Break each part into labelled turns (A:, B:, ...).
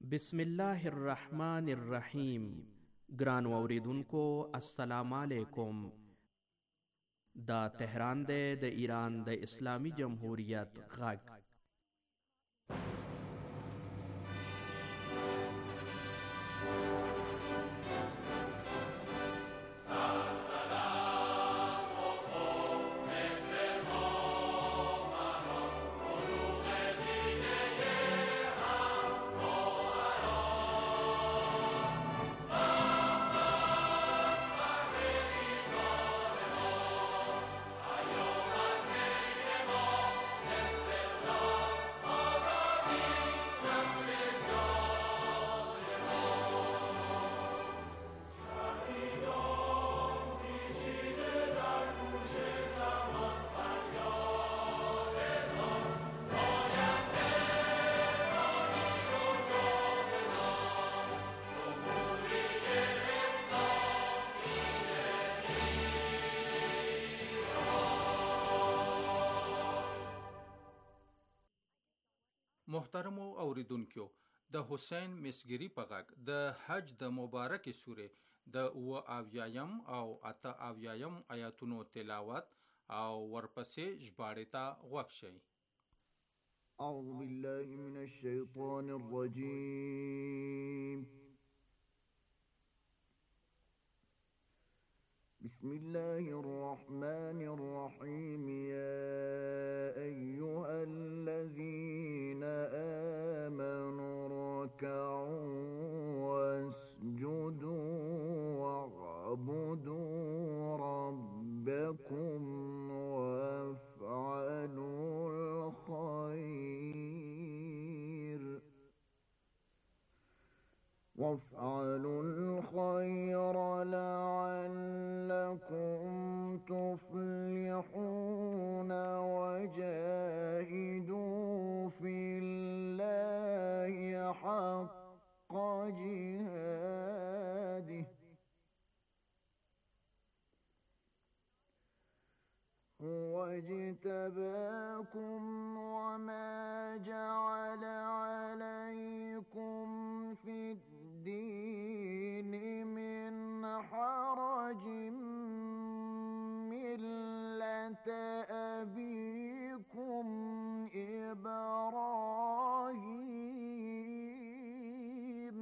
A: بسم الله الرحمن الرحیم. ګرانو اوریدونکو السلام علیکم. دا تهران دی د ایران د اسلامی جمهوریت غږ.
B: محترمو اوریدونکو، د حسین مسګری په غږ د حج د مبارکې سورې د اویایم او 88 آیاتونو تلاوت او ورپسې ژباړې ته غوږ شئ.
C: اعوذ بالله من الشیطان الرجیم. بسم الله الرحمن الرحيم. يا أيها الذين آمنوا اركعوا واسجدوا واعبدوا ربكم وافعلوا الخير لعلكم تفلحون وجاهدوا في الله حق جهاده هو اجتباكم وما جعل عليكم في الدين من حرج ملة أبيكم إبراهيم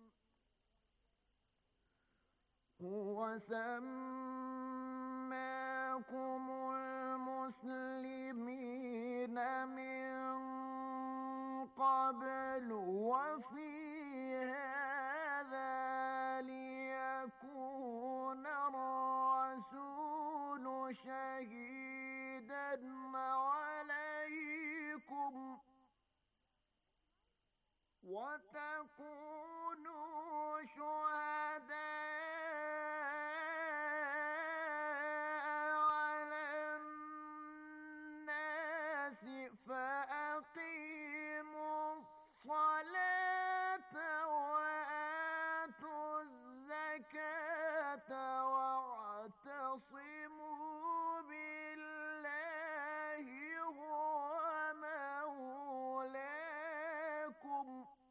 C: هو سماكم المسلمين من قبل وفي هذا ليكون الرسول شهيدا عليكم وتكونوا شهداء على الناس فأقيموا الصلاة وآتوا الزكاة واعتصموا بالله هو مولاكم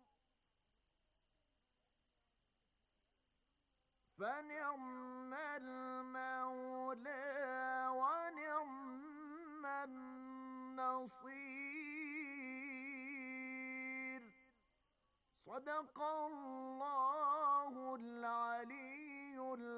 C: فنعم المولى ونعم النصير. صدق الله العلي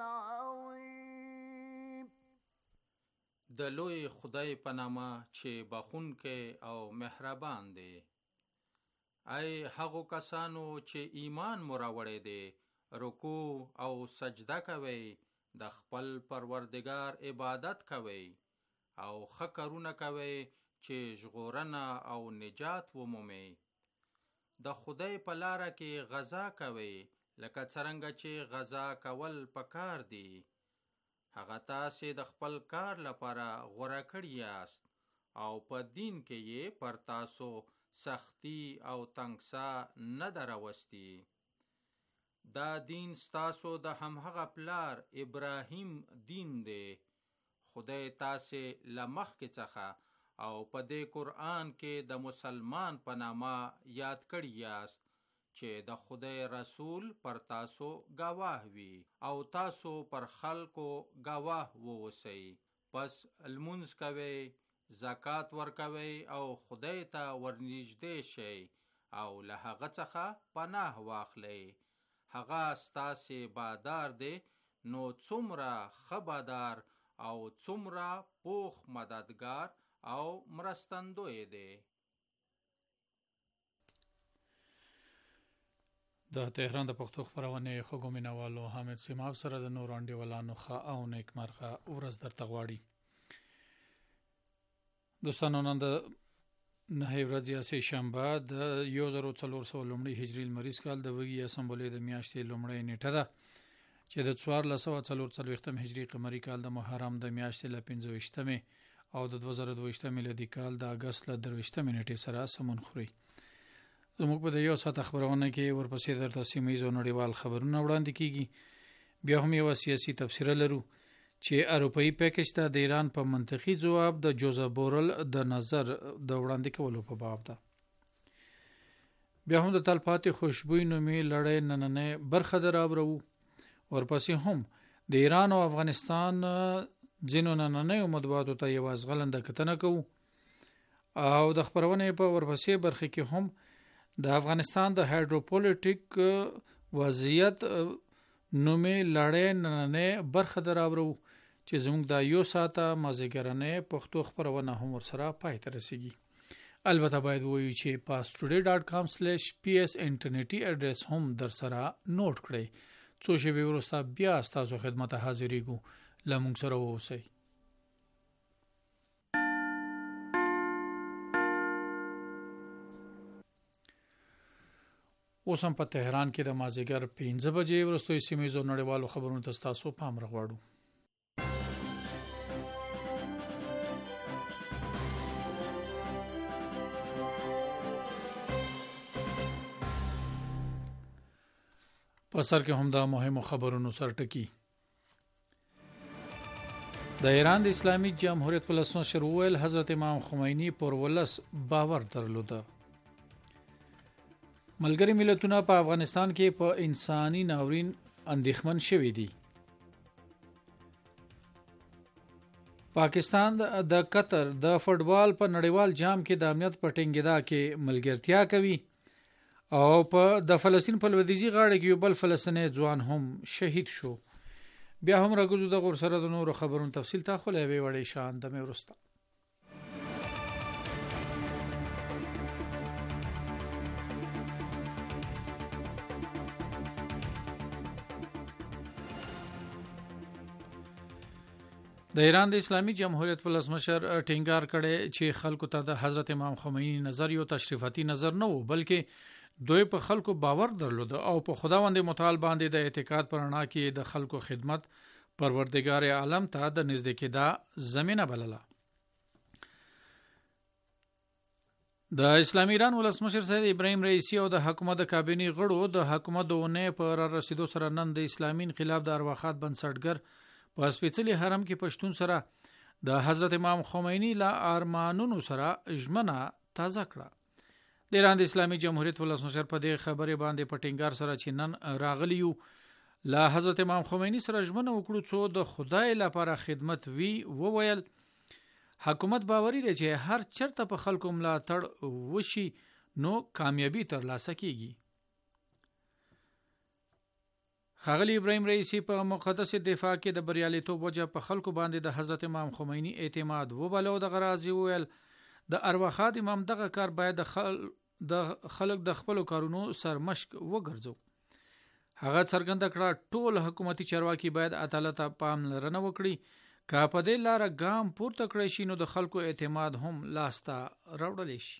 C: العظيم.
B: د لوی خدای په نامه چې بخښونکی او مهربان دی. ای هغو کسانو چې ایمان مو راوړی دی، رکوع او سجده کوئ، د خپل پروردگار عبادت کوئ او ښه کارونه کوئ چې ژغورنه او نجات ومومئ. د خدای په لاره کې غزا کوئ لکه څرنګه چې غزا کول پکار دي. هغه تاسې د خپل کار لپاره غوره کړي یاست او په دین کې یې پر تاسو سختی او تنګسا نه ده راوستي. دا دین ستاسو د همهغه پلار ابراهیم دین دی. خدای تاسې له مخکې څخه او په دې قرآن کې د مسلمان په نامه یاد کړي یاست چې د خدای رسول پر تاسو گواه وي او تاسو پر خلکو گواه ووسئ. پس لمونځ کوئ، زکات ورکوئ او خدای ته ورنږدې شئ او له هغه څخه پناه واخلئ. هغه ستاسې بادار دی، نو څومره ښه بادار او څومره پوخ مددگار او مرستندوی دی.
D: د تهران د پښتو خپرونې خوږو مینوالو حامد سیماب سره د نور انډیوالانو ښه او نیکمرغه ورځ درته غواړي. دوستانو، نن د 9 ورځې سه شنبه د 1400 لومړي هجري لمریز کال د وګي اسمبلی د میاشتې لومړۍ نیټه ده چې د 1444 هجري قمري کال د محرم د میاشتې ل 15 او د 2022 میلادي کال د اگست ل 23 نیټې سره سمون خوري. زموږ په یو ساعت خبرونه کې ورپسې درته سیمه‌یز او نړیوال خبرونه وړاندې کیږي. بیا هم یو سیاسي تفسیر لرو چې اروپאי پیکج ته د ایران په منطقي ځواب د جوزف بورل د نظر د وړاندې کولو په باب ده. بیا هم د تلپاتې خوشبوئی نومي لړۍ نننې برخه دراوړو. ورپسې هم د ایران او افغانستان ځینو نننې مطبوعاتو ته یو ازغلنده کتنه کوو او د خبرونې په ورپسې برخه کې هم د افغانستان د هایدروپولیټیک وضعیت نومي لړۍ نننې برخه دراوړو چې زموږ د یو ساعته مازیګرنې پښتو خبرونه هم ورسره پای ته رسیږي. البته باید ووایو چې pastoday.com/ps انټرنیټي اډرس هم در سره نوٹ کړئ. څو شېبې وروسته بیا ستاسو خدمت حاضرېږو. لمونږ سره اوسئ. اوس هم په تهران کې د مازیګر 15 بجې وروسته سیمه‌یزو نړیوالو خبرونو ته تاسو پام راغواړو. په سر کې هم د مهمو خبرونو سرټکی. د ایران د اسلامي جمهوریت ولسمشر وویل حضرت امام خمینی پر ولس باور درلوده. ملګری ملتونه په افغانستان کې په انساني ناورین اندېښمن شوي دي. پاکستان د قطر د فوټبال په نړیوال جام کې د امنیت په ټینګېدا کې ملګرتیا کوي او په د فلسطین په لویدیځي غاړه کې یو بل فلسطیني ځوان هم شهید شو. بیا هم راګوزو د غور سره د نورو خبرونو تفصیل ته خو لوي وړي شان د مې ورسته. د ایران د اسلامي جمهوریت ولسمشر ټینګار کړي چې خلکو ته د حضرت امام خمینی نظر یو تشریفاتي نظر نه و، بلکې دوی په خلکو باور درلود او په خداوند متعال باندې د اعتقاد پر رڼا کې د خلکو خدمت پروردگار عالم ته د نږدې کېدا زمينه بلله. د اسلامي ایران ولسمشر سید ابراهیم رئیسی او د حکومت کابینی غړو د حکومت دونه پر رسیدو سره نن د اسلامي انقلاب د ارواخات بنسټګر په سپېڅلي حرم کې پښتون سره د حضرت امام خمینی لا ارمانونو سره ژمنه تازه کړه. د ایران د اسلامي جمهوریت ولسمشر په دې خبرې باندې په ټینګار سره چې نن راغلیو لا حضرت امام خمینی سره ژمنه وکړو چې د خدای لپاره خدمت وی وویل. حکومت باوري دی چې هر چرته په خلکو ملاتړ وشي نو کامیابی ترلاسه کیږي. ښاغلی ابراهیم رئیسی په مقدس دفاع کې د بریالیتوب وجه په خلکو باندې د حضرت امام خمینی اعتماد وبلو د غرازي ویل د ارواخات امام دغه کار باید د خلک د خپل کارونو سرمشق وګرځو. هغه څرګنده کړه ټول حکومتي چارواکي باید عدالت ته پام لرنه وکړي. که په دې لار ګام پورته کړی شي نو د خلکو اعتماد هم لاسته راوړل شي.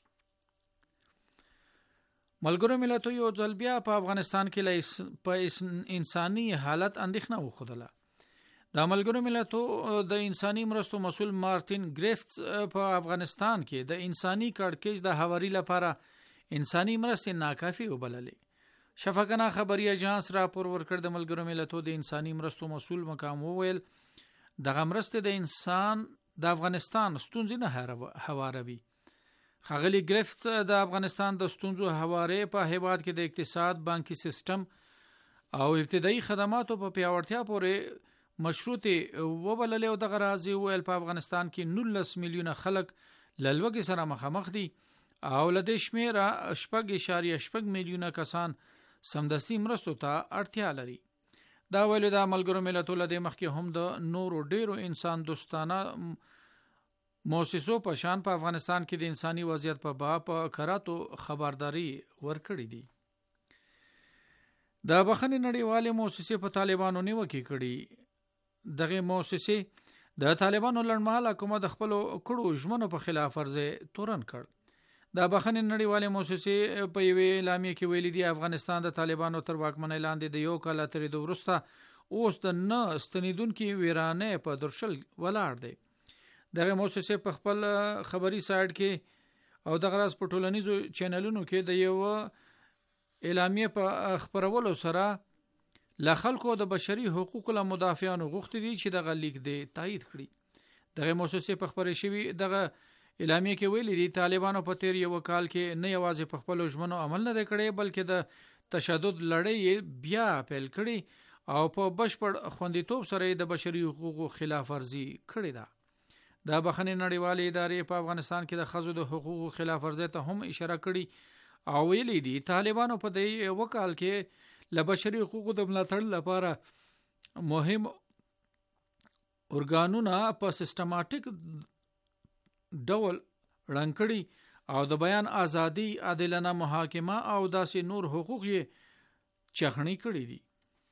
D: ملګرو ملتونو یو ځل بیا په افغانستان کې په انساني حالت اندېښنه وښودله. د ملګرو ملتونو د انساني مرستو مسؤل مارټین گریفتس په افغانستان کې د انساني کړکېچ د هواري لپاره انساني مرستې ناکافي وبللې. شفقانه خبري اژانس راپور ورکړ د ملګرو ملتونو د انساني مرستو مسؤل مقام وویل دغه مرستې د افغانستان ستونزې نه هواروي ښاغلي ګریفټس د افغانستان د ستونزو هوارې په هیواد کې د اقتصاد، بانکي سیستم او ابتدایي خدماتو په پیاوړتیا پورې مشروطې وبللې او دغه راز ویل په افغانستان کې 19 میلیونه خلک له لوږې سره مخامخ دي او له دې شمېره 6.8 میلیونه کسان سمدستي مرستو ته اړتیا لري. دا ویل د ملګرو ملتونو له مخکې هم د نورو ډیرو انسان دوستانه مؤسسو په شان په افغانستان کې د انساني وضعیت په باب کراتو خبرداري ورکړې دي. د بخښنې نړیوالې مؤسسې په طالبانو نیوکه کړې. دغه مؤسسې د طالبانو لړمحاله حکومت د خپل کړو ژمنو په خلاف ورزي تورن کړ. د بخښنې نړیوالې مؤسسې په یوې اعلامیه کې ویلي دي افغانستان د طالبانو تر واکمنۍ لاندې د یو کال تېرېدو وروسته اوس د نه ستنیدونکو ویرانه په درشل ولاړ دی. دغه مؤسسې په خپل خبري سایټ کې او دغه راز په ټولنیزو چینلونو کې د یو اعلامیه په خبرولو سره له خلکو د بشري حقوقو له مدافعانو غوښتي دي چې دغه لیک دی تایید کړي. دغه مؤسسې په خبري شوی دغه اعلامیه کې ویلي دي طالبانو په تیر یو کال کې نه یوازې په خپل ژمنو عمل نه کړي بلکې د تشدد لړۍ بیا پیل کړي او په بشپړ خوندیتوب سره د بشري حقوقو خلاف ورزي کړې ده. د بخښنې نړیوالې ادارې په افغانستان کې د ښځو د حقوقو خلاف ورزي ته هم اشاره کړې او ویلي دي طالبانو په دې وکال کې له بشري حقوقو د ملاتړ لپاره مهم ارګانونه په سیستماتیک ډول رنګړي او د بیان ازادي، عادلانه محاکمه او داسې نور حقوق یې چخنی کړي دي.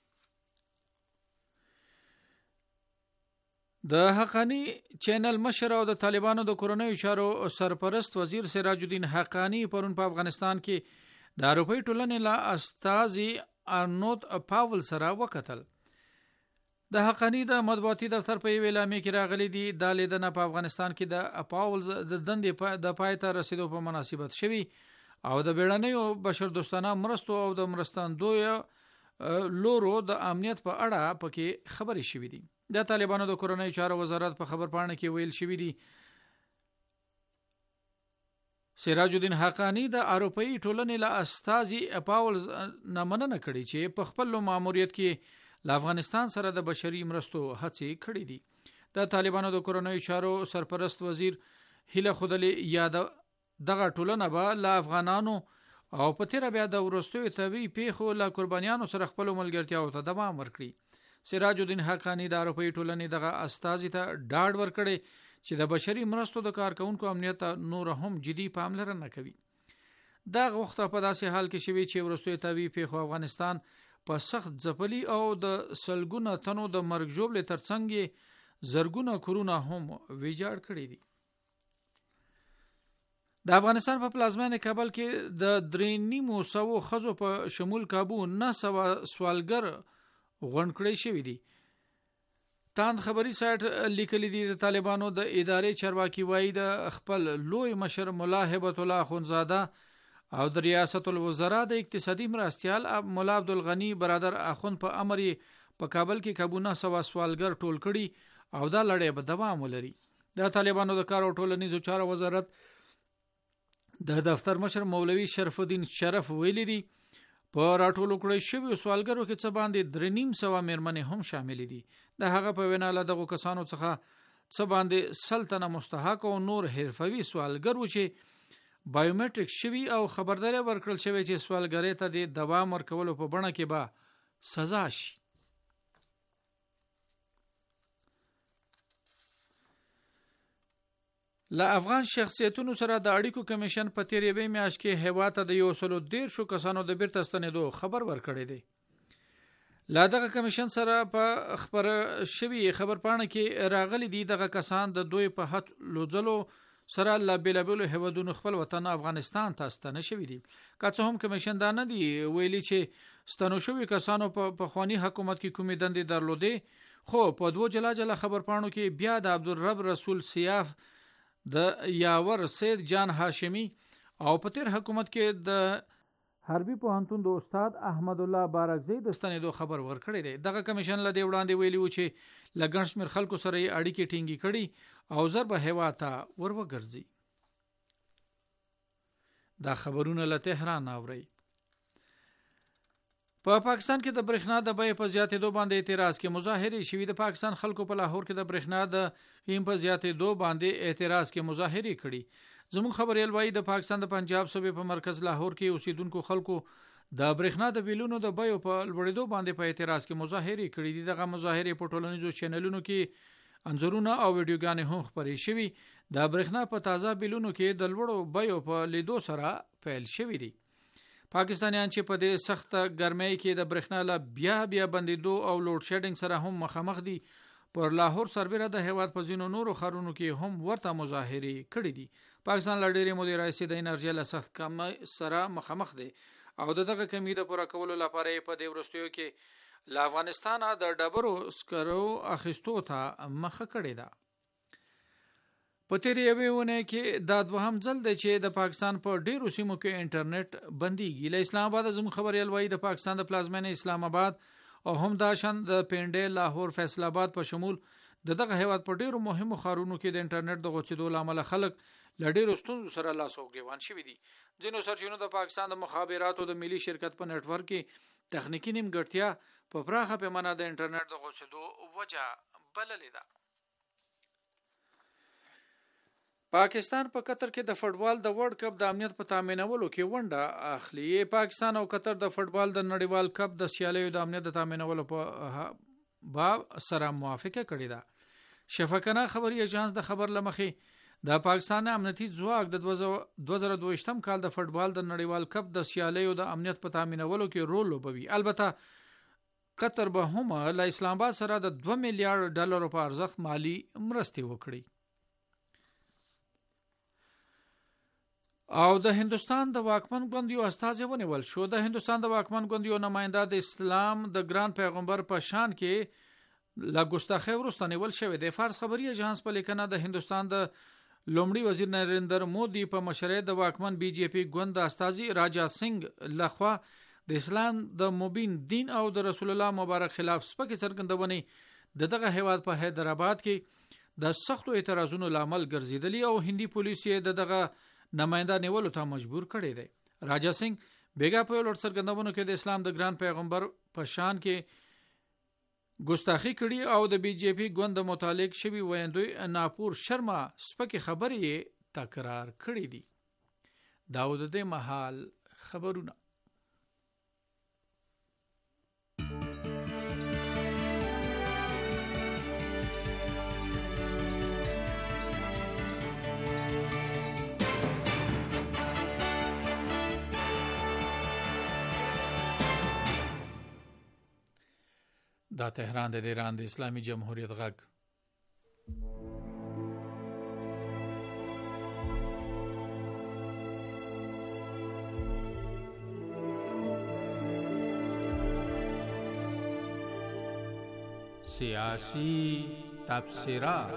D: د حقانی چینل مشر او د طالبانو د کورنیو چارو سرپرست وزیر سراج الدین حقانی پرون په افغانستان کې د اروپای ټولنې لا استازي ارنولد پاول سره وکتل. د حقانی د مطبوعاتي دفتر په اعلامیه کې راغلي دي د لیدنه په افغانستان کې د پاول د دندې د پایته رسیدو په مناسبت شوی او د بیړنیو بشردوستانه مرستو او د مرستندوی لورو د امنیت په اړه پکې خبرې شوې دي. د طالبانو د کورنیو چارو وزارت په خبرپاڼه کې ویل شوی دی سراج الدین حقانی د اروپאי ټولنې له استازي پاول نمننه کړي چې په خپل ماموریت کې له افغانستان سره د بشري مرستو هڅې کړې دي. د طالبانو د کورنیو چارو سرپرست وزیر هیله خودلی یاد دغه ټولنه به له افغانانو او په تیر بیا د ورستوي طبي پیښو له قربانیانو سره خپل ملګرتیا ته دوام ورکړي. سراج الدین حقانی د اروپאי ټولنې دغه استازي ته ډاډ ورکړي چې د بشري مرستو د کارکونکو امنیت نور هم جدي پاملرنه کوي. دا وخت په داسې حال کې شوی چې ورستوي طبي پیښو افغانستان په سخت ځپلي او د سلګونه تنو د مرګ ژوبلې ترڅنګ زرګونه کورونه هم ویجاړ کړي دي. د افغانستان په پلازمینه کابل کې د 3.5 خزو په شمول کابو 900 سوالګر غونډ کړي شوی دي. تاند خبري سایت لیکلي دي د طالبانو د ادارې چارواکي وایي د خپل لوی مشر مولا هبت الله اخونزاده او د ریاست الوزرا د اقتصادي مرستيال مولا عبدالغنی برادر اخون په امر په کابل کې کابونه 100 سوالګر ټول کړي او دا لړۍ به دوام ولري. د طالبانو د کار او ټولنیزو چارو وزارت د دفتر مشر مولوي شرف الدین شرف ویلي دي په راټولو کړی شوی سوالګرو کې څه باندې 3.5 میرمنې هم شامل دي. د هغه په وینا له دغه کسانو څخه څه باندې سلطنه مستحق او نور حرفوي سوالګر و چې بایومټریک شوی او خبرداري ورکړل شوی چې سوالګری ته د دوام ورکولو په بڼه کې به سزا شي. له افغان شخصیتونو سره د اړیکو کمیشن په تیرې میاشت کې هیواد ته د 113 کسانو د بیرته ستنېدو خبر ورکړی دی. لا دغه کمیشن سره په شوی خبرپاڼه کې راغلي دي دغه کسان د دوی په حد لوځلو سره لا بیلابل هیوادونو خپل وطن افغانستان ته ستنه شوی دي. که څه هم کمیشن دا نه دی ویلي چې ستنو شوی کسانو په خواني حکومت کې کومې دندې درلودې، خو په دوه جلا خبرپاڼو کې بیا د عبدالرب رسول سیاف د یاور سید جان هاشمی او په تیر حکومت کې د حربي پوهنتون د استاد احمد الله بارکزی د ستنېدو خبر ورکړی دی. دغه کمیشن له دې وړاندې ویلي و چې لګن شمیر خلکو سره اړیکې ټینګې کړي او ضرب هوا ته وروګرځي. دا خبرونه له تهران اوري. په پاکستان کې د برېښنا د بیې په زیاتېدو باندې اعتراض کې مظاهرې شوې. د پاکستان خلکو په لاهور کې د برېښنا د قیم په زیاتېدو باندې اعتراض کې مظاهرې کړي. زموږ خبريال وايي د پاکستان د پنجاب صوبې په مرکز لاهور کې اوسیدونکو خلکو د برېښنا د بیلونو د بیو په لوړېدو باندې په اعتراض کې مظاهرې کړي دي. دغه مظاهرې په ټولنیزو چینلونو کې انځورونه او ویډیوګانې هم خپرې شوي. د برېښنا په تازه بیلونو کې د لوړو بیو په لیدو سره پیل شوي دي. پاکستانیان چې په دې سخت ګرمۍ کې د برېښنا له بیا بندیدو او لوډ شیډینګ سره هم مخامخ دي، پر لاهور سربېره د هیواد په ځینو نورو ښارونو کې هم ورته مظاهرې کړي دي. پاکستان له ډېرې مودې راهیسې د انرژۍ له سخت کمۍ سره مخامخ دی او دغه کمی د پوره کولو لپاره په دې وروستیو کې له افغانستان د ډبرو سکرو اخیستو ته مخه کړې ده. په تیرې یوې اونۍ کې دا دوهم ځل دی چې د پاکستان په ډیرو سیمو کې انټرنیټ بندیږي. له اسلام آباد زموږ خبريال وايي د پاکستان د پلازمینې اسلام آباد او هم داشان د پنډې، لاهور، فیصل آباد په شمول دغه هیواد په ډیرو مهمو ښارونو کې د انټرنیټ د غوڅېدو لامل خلک له ډیرو ستونزو سره لاس او ګریوان شوي دي. ځینو سرچینو د پاکستان د مخابراتو د ملي شرکت په نېټ ورک کې تخنیکی نیمګړتیا په پراخه پیمانه د انټرنیټ د غوڅېدو وجه بللې ده. پاکستان په قطر کې د فوټبال د ورلد کپ د امنیت په تامینولو کې ونډه اخلي. پاکستان او قطر د فوټبال د نړیوال کپ د سیالیو د امنیت د تامینولو په باب سره موافقه کړې ده. شفاکانه خبري اژانس د خبر لمخې د پاکستان امنیتي ځواک د 2022م کال د فوټبال د نړیوال کپ د سیالیو د امنیت په تامینولو کې رول لوبوي. البته قطر به هم له اسلام آباد سره د $2 میلیارډ په ارزښت مالی مرستې وکړي. او د هندستان د واکمن ګوندیو استازي ونیول شو. د هندستان د واکمن ګوندیو نماینده د اسلام د ګران پیغمبر په شان کې لا ګستاخی ورسته نیول شوی دی. فارس خبري اژانس په لیکنه د هندستان د لومړي وزیر نریندر مودي په مشرۍ د واکمن بی جے پی ګوند استازي راجا سنگ لخوا د اسلام د مبین دین او د رسول الله مبارک خلاف سپکې څرګندونې دغه هیواد په حیدرآباد کې د سختو اعتراضونو لامل ګرځیدلی او هندي پولیس یې دغه نماینده نیولو ته مجبور کړی دی. راجا سنگ بیګا په لوړ څرګندونو کې د اسلام د ګران پیغمبر په شان کې ګستاخی کړي او د بی جے پی ګوند متعلق شوی ویندوی ناپور شرما سپکې خبرې تکرار کړې دي. داود د محل خبرونه. دا تهران د ایران د اسلامي جمهوریت غږ.
B: سیاسی تبصرات.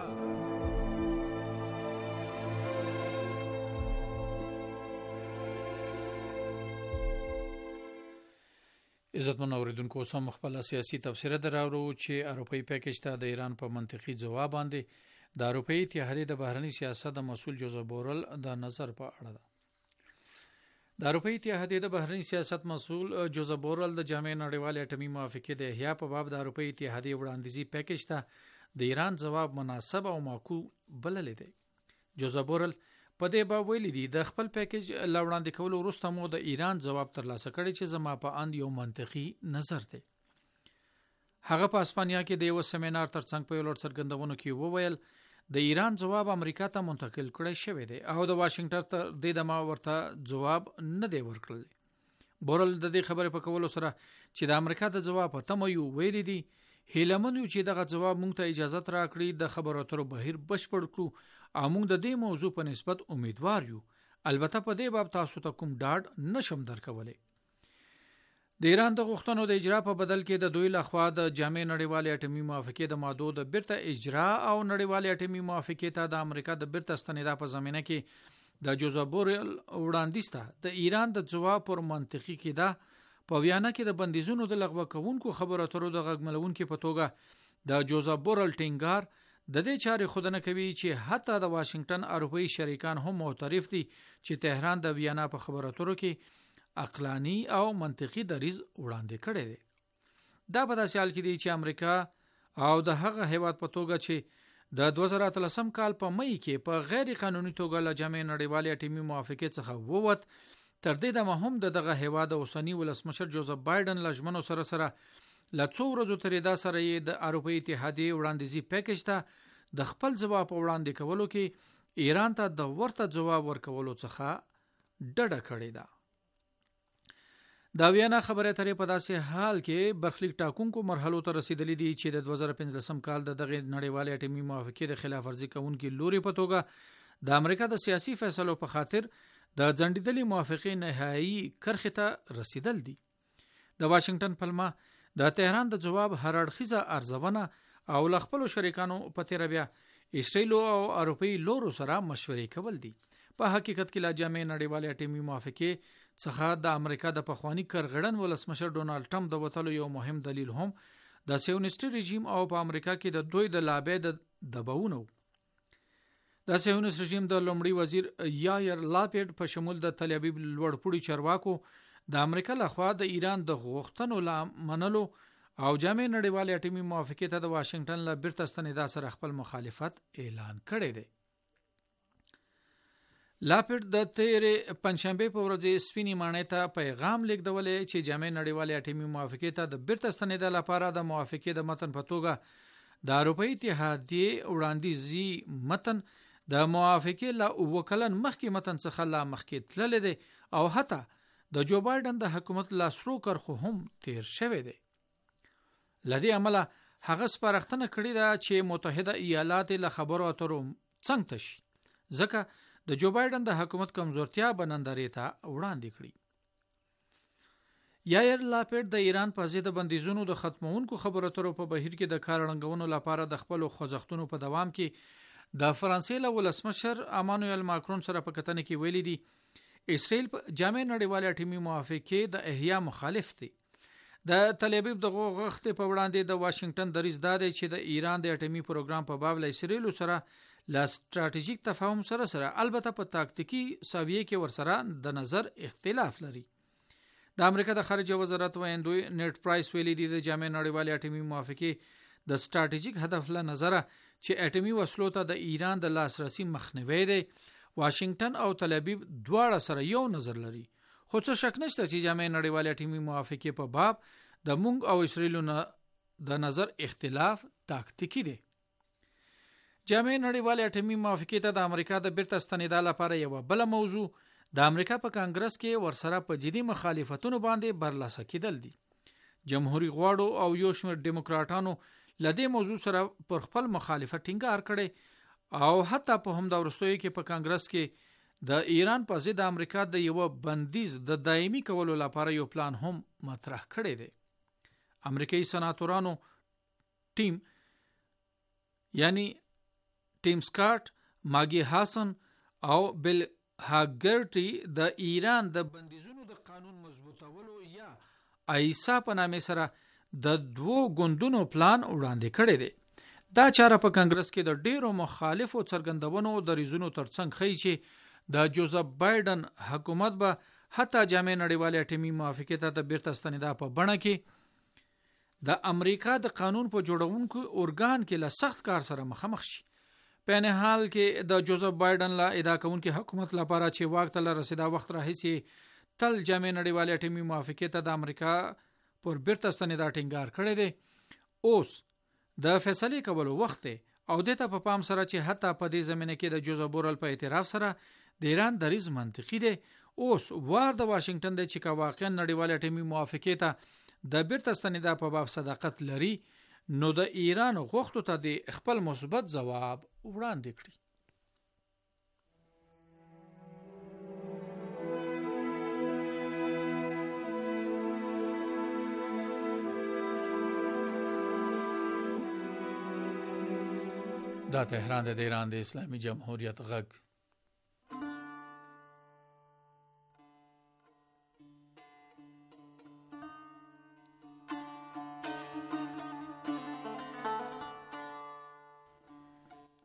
D: عزتمن اوریدونکو سم خپل سیاسي تفسیر دراوړو چې اروپאי پیکج ته د ایران په منطقي ځواب باندې د اروپאי اتحادیې د بهرنی سیاست د مسول جوزف بورل د نظر په اړه ده. د اروپאי اتحادیې د بهرنی سیاست مسول جوزف بورل د جامع نړیوال اټومي موافقې د احیا په باب د اروپאי اتحادیې وړاندیزي پیکج ته د ایران ځواب مناسب او معقول بللی دی. جوزف بورل په دې باب ویلي دي د خپل پیکج لاوړاندې کولو وروسته مو د ایران ځواب ترلاسه کړی چې زما په اند یو منطقي نظر دی. هغه په اسپانیا کې د یو سیمینار ترڅنګ په لوړ څرګندونو کې وویل د ایران ځواب امریکا ته منتقل کړی شوی دی او د واشنگټن تر دې دمه ورته ځواب نه دی ورکړل. بورل د دې خبرې په کولو سره چې د امریکا د ځواب په تمه یو ویلي دي هیلمن یو چې دغه ځواب مونږ ته اجازه راکړي د خبرو اترو بهیر بشپړ کړو او موږ د دې موضوع په نسبت امیدوار یو. البته په دې باب تاسو ته کوم ډاډ نشم درکولای. د ایران د غوښتنو د اجرا په بدل کې د دوی لخوا د جامع نړیوال اټومي موافقې د ماده د بیرته اجرا او نړیوال اټومي موافقې ته د امریکا د بیرته ستنېدا په زمینه کې د جوزف بورل وړاندیز ته د ایران د ځواب پر منطقي کې ده. په ویانا کې د بندیزونو د لغوه کوونکو خبرو اترو د غږملونکو په توګه د جوزف بورل ټینګار د دې چارې خودنه کوي چې حتی د واشنگټن اروپایي شریکان هم معترف دي چې تهران د ویانا په خبرو اترو کې عقلانی او منطقي دریځ وړاندې کړی دی. دا په داسې حال کې دی چې امریکا او د هغه هیواد په توګه چې د 2013 کال په مئی کې په غیر قانوني توګه له جامع نړیوالې اټومي موافقې څخه ووت، تر دې دمه هم دغه هیواد اوسنی ولسمشر جوزف بایدن لژمنو سره له څو ورځو ترې دا سره یې د اروپایي اتحادیې وړاندیزي پیکج ته د خپل ځواب وړاندې کولو کې ایران ته د ورته ځواب ورکولو څخه ډډه کړې ده. دا وینا خبره اترې په داسې حال کې برخلیک ټاکونکو مرحلو ته رسیدلې دي چې د 2015 کال د دغه نړیوالې اټومي موافقې د خلاف ورزي کوونکو لوري په توګه د امریکا د سیاسي فیصلو په خاطر د ځنډیدلې موافقې نهایی کرښې ته رسیدل دي. د واشنگټن پلمه د تهران د جواب هر اړخیزه ارزونه او ل خپل شریکانو په تیر بیا اسرائیل او اروپایي لورو سره مشورې کول دي. په حقیقت کې لا جامع نړیوالې اټومي موافقې څخه د امریکا د پخوانی کرغړن ولسمشر ډونالد ټرمپ د وټلو یو مهم دلیل هم د سیونیسټي رژیم او په امریکا کې د دوی د لابې د دباونو. د سیونیست رژیم د لومړي وزیر یایر لاپیډ په شمول د تل ابیب لوړپوړي چارواکو د امریکا لخوا د ایران د غوښتنو لامنلو او جامع نړیوالې اټومي موافقې ته د واشنگټن له بیرته ستنېدا سره خپل مخالفت اعلان کړی دی. لاپیډ د تیرې پنځشنبه په ورځ سپینې ماڼۍ ته پیغام لیږدولې چې جامع نړیوالې اټومي موافقې ته د بیرته ستنېدا لپاره د موافقې د متن په توګه د اروپایي اتحادیې وړاندیزي متن د موافقې له وکلن مخکې متن څخه لا مخکې تللی دی او حتی د جو بایدن د حکومت لاسرو کرخو هم تیر شوی دی. لدی عمله هغه سپارښتنه کړې ده چې متحده ایالات له خبرو اترو څنګ ته شي، ځکه د جو بایدن د حکومت کمزورتیا بنندرې ته وړاندې کړي. یایر لاپیډ د ایران په ضد بندیزونو د ختمونکو خبرو اترو په بهیر کې د کار رنګونو لپاره د خپل خوځښتونو په دوام کې د فرانسې له ولسمشر امانوئل ماکرون سره په کتنه کې ویلي دي اسرائیل په جامع نړیوالې اټومي موافقې د احیا مخالف دی. د تل ابیب د غوښتنې په وړاندې د واشنگټن دریځ دا دی چې د ایران د اټومي پروګرام په باب له اسرائیل سره لا ستراتیژیک تفاهم سره البته په تاکتیکی ساویه کې ورسره د نظر اختلاف لري. د امریکا د خارجه وزارت ویندوی نیټ پرایس ویلي دی د جامع نړیوالې اټومي موافقې د ستراتیژیک هدف له نظره چې اټومي وسلو ته د ایران د لاسرسي مخنیوی دی، واشنگټن او تل ابیب دواړه سره یو نظر لري. خو څه شک نشته چې جامع نړیوالې اټومي موافقې په باب د مونږ او اسرائیل د نظر اختلاف تاکتیکی دی. جامع نړیوالې اټومي موافقې ته د امریکا د بیرته ستنېدا لپاره یو بل موضوع د امریکا په کانګرس کې ورسره په جدي مخالفتونو باندې برلاسه کېدل دي. جمهوریت غواړو او یو شمېر ډیموکراټانو لدې موضوع سره پر خپل مخالفت ټینګار کړي او حتی په همدا وروستیو کې په کانګرس کې د ایران په ضد امریکا د یو بندیز د دایمي کولو لپاره یو پلان هم مطرح کړی دی. امریکایي سناتورانو ټیم یعنی ټیم سکاټ، ماګي هاسن او بل هاګرټي د ایران د بندیزونو د قانون مضبوطولو یا ایسا په نامه سره د دوو ګوندونو پلان وړاندې کړی دی. دا چاره په کانګرس کې د ډیرو مخالفو څرګندونو د ریزونو ترڅنګ ښیي چې د جوزف بایدن حکومت به حتی جامع نړیوالې اټومي موافقې ته د بیرته ستنېدا په بڼه کې د امریکا د قانون په جوړونکو ارګان کې له سخت کار سره مخامخ شي. په نه حال کې د جوزف بایدن له ادعا کوونکي حکومت لپاره چې واک ته رسیدا وخت راهیسې تل جامع نړیوالې اټومي موافقې ته د امریکا پر بیرته ستنېدا ټینګار کړی دی، اوس د فیصله کولو وخت او دته په پام سره چې حتی په دې زمینه کې د جوزف بورل په اعتراف سره د ایران دریځ منطقي دی. اوس وار د واشنگټن د چې واقعا نړیوالې اټومي موافقې ته د بیرته ستنېدا په باب صداقت لري، نو د ایران غوښتو ته د خپل مثبت ځواب وړاندې کړي. دا تهران د ایران د اسلامي جمهوریت غږ.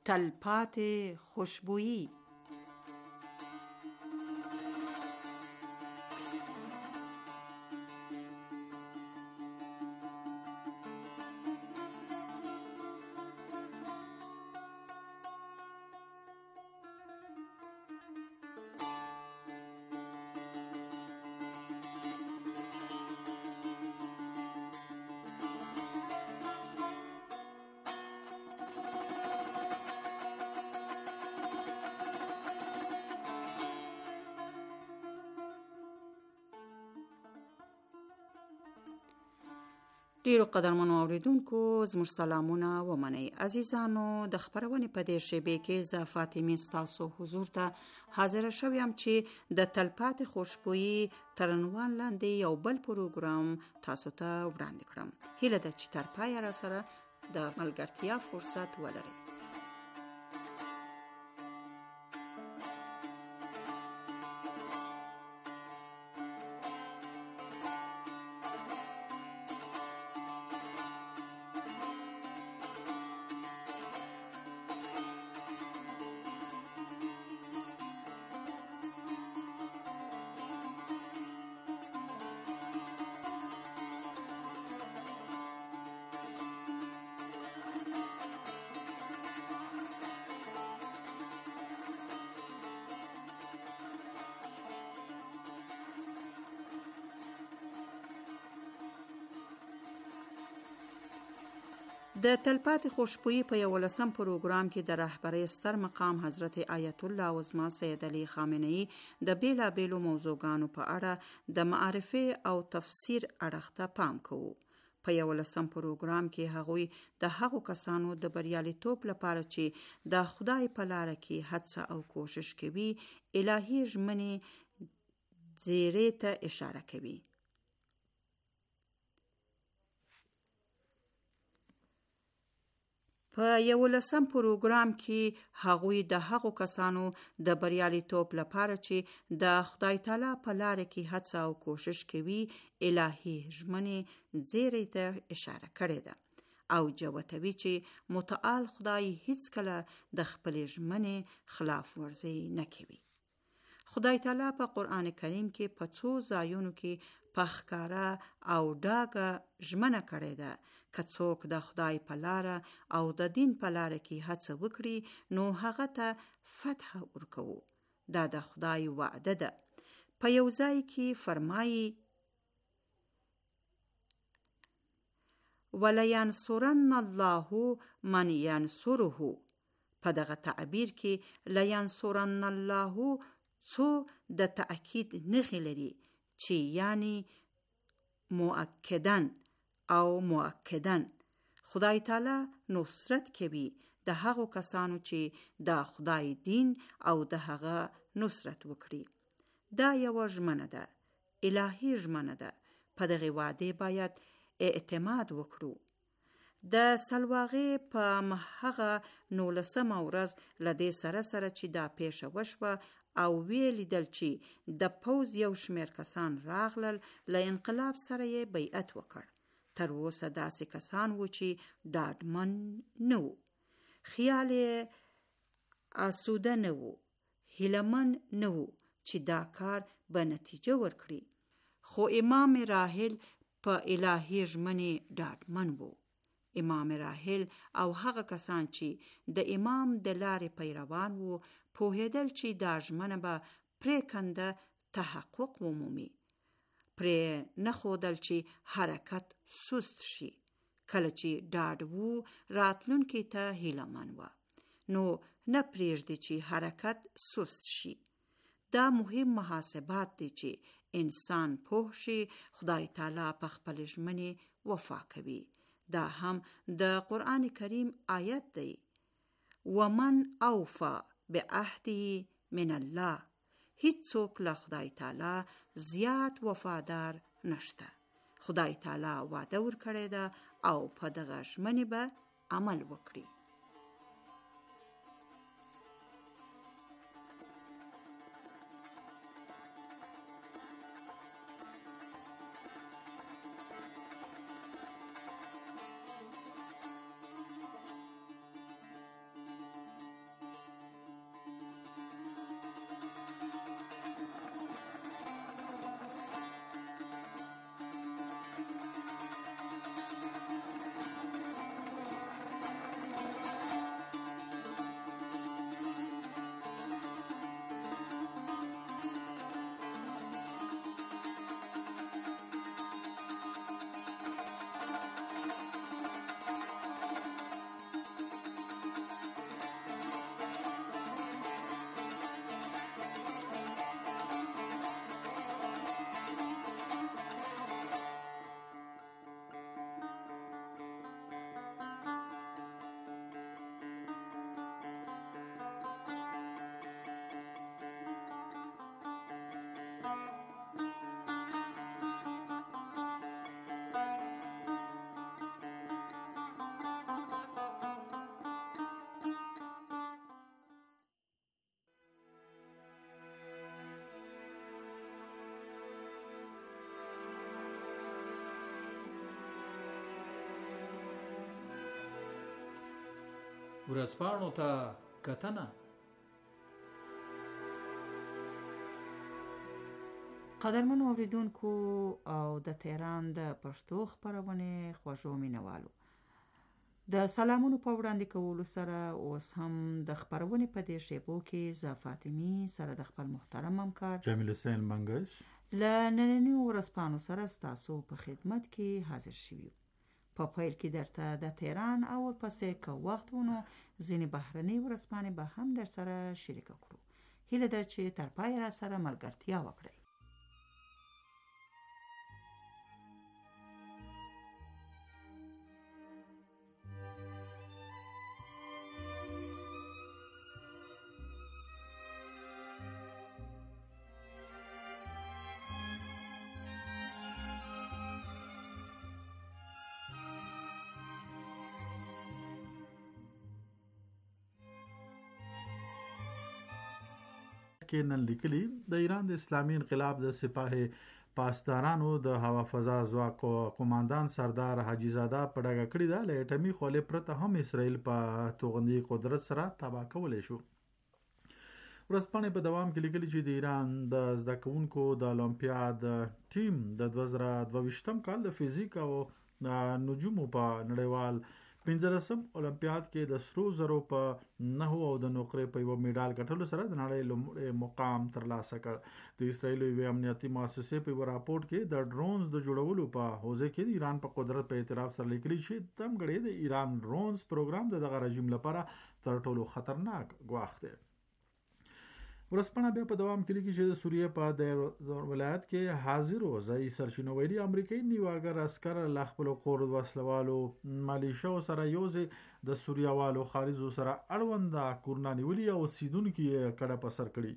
E: تلپاتې خوشبویی. ډیرو قدرمنو اوریدونکو زموږ سلامونه ومنئ. عزیزانو، د خبرونې په دې شیبې کې زه فاطمه ستاسو حضور ته حاضر شوم چې د تلپاتې خوشبویی تر عنوان لاندې یو بل پروګرام تاسو ته وړاندې کړم. هیله ده چې تر پایه را سره د ملګرتیا فرصت ولرئ. د تلپاتې خوشبویی په 11م پروګرام کې د رهبرۍ ستر مقام حضرت آیت الله عظما سید علی خامنه‌ای د بیلابیلو موضوعګانو په اړه د معرفي او تفسیر اړخ ته پام کوو. په 11م پروګرام کې هغوی د هغو کسانو د بریالیتوب لپاره چې د خدای په لار کې هڅه او کوشش کوي الهي ژمنې زیری ته اشاره کوي. په 11م پروګرام کې هغوی د هغو کسانو د بریالیتوب لپاره چې د خدای تعالی په لار کې هڅه او کوشش کوي الهي ژمنې زیری ته اشاره کړې ده او جوتوي چې متعال خدای هیڅ کله د خپل ژمنې خلاف ورزي نه کوي. خدای تعالی په قرآن کریم کې په څو ځایونو کې په ښکاره او ډاګه ژمنه کړې ده که څوک د خدای په لار او د دین په لار کې هڅه وکړي نو هغه ته فتح ورکوو. دا د خدای وعده ده. په یو ځای کې فرمایي وَلَيَنْصُرَنَّ اللَّهُ مَنْ يَنْصُرُهُ. په دغه تعبیر کې لَيَنْصُرَنَّ اللَّهُ څو د تأکید نښې لري چې یعنی مؤکدن او مؤکدن خدای تعالی نصرت کوي د هغو کسانو چې د خدای دین او د هغه نصرت وکړي. دا یو ژمنه ده، الهي ژمنه ده. په دغه وعده باید اعتماد وکړو. د سلواغې په هغه 19مه ورځ له دې سره چې دا پیښه وشوه او ویلیدل چې د پوځ یو شمیر کسان راغلل له انقلاب سره یې بیعت وکړ. تر اوسه داسې کسان وو چې ډاډمن نه وو، خیال آسوده نه وو، هیلهمن نه وو چې دا کار به نتیجه ورکړي. خو امام راحل په الهي ژمنې ډاډمن وو. امام راحل او هغه کسان چې د امام د لارې پیروان وو پوهېدل چې دا ژمنه به پرېکنده تحقق ومومي. پرې نه ښودل چې حرکت سست شي. کله چې ډاډ وو راتلونکي ته هیلهمن وه نو نه پرېږدي چې حرکت سست شي. دا مهم محاسبات دي چې انسان پوه شي خدای تعالی په خپل ژمنې وفا کوي. دا هم د قرآن کریم آیت دی ومن اوفا بعهده من الله. هیڅ څوک له خدای تعالی زیات وفادار نشته. خدای تعالی وعده ورکړې ده او په دغه ژمنې به عمل وکړي.
D: ورځپاڼو ته کتنه.
E: قدرمنو اوریدونکو او د تهران د پښتو خپرونې خوږو مینوالو، د سلامونو په وړاندې کولو سره اوس هم د خپرونې په دې شیبو کې زه فاطمی سره د خپل محترم همکار
F: جمیل حسین منګش
E: له نننیو ورځپاڼو سره ستاسو په خدمت کې حاضر شوي. په پیل کې درته د تهران او ورپسې که وخت ونو ځینې بهرنۍ ورځپاڼې به هم در سره شریکه کړو. هیله ده چې تر پایه را سره ملګرتیا وکړئ.
F: کې نن لیکلي د ایران د اسلامي انقلاب د سپاه پاسدارانو د هوا فضا ځواک قوماندان سردار حاجی زاده په ډاګه کړی دا له اټومي خولې پرته هم اسرائیل په توغندي قدرت سره تباه کولای شو. ورځپاڼې په دوام کې لیکلي چې د ایران د زده کوونکو د المپیاد ټیم د 2022 کال د فزیک او نجومو په نړیوال 15 اولمپیاد کې د سرو زرو په 9 او د نقرې په یو میډال ګټلو سره د نړۍ لومړی مقام ترلاسه کړ. د اسرائیل یو امنیتي مؤسسې په راپورټ کې د ډرونز د جوړولو په حوزه کې د ایران په قدرت په اعتراف سره لیکلي چې تمګړې د ایران ډرونز پروګرام دغه رژیم لپاره تر ټولو خطرناک ګواښ دی. ورځپاڼه بیا په دوام کې لیکي چې د سوریې په د ولایت کې حاضرو ځای سرچینو ویلي امریکایي نیواګر عسکر له خپل قور وسلوالو مالیشیا سره یوځای د سوریاوالو خارجو سره اړوند کورنا نیولي او سیدونکو کډه په سر کړی.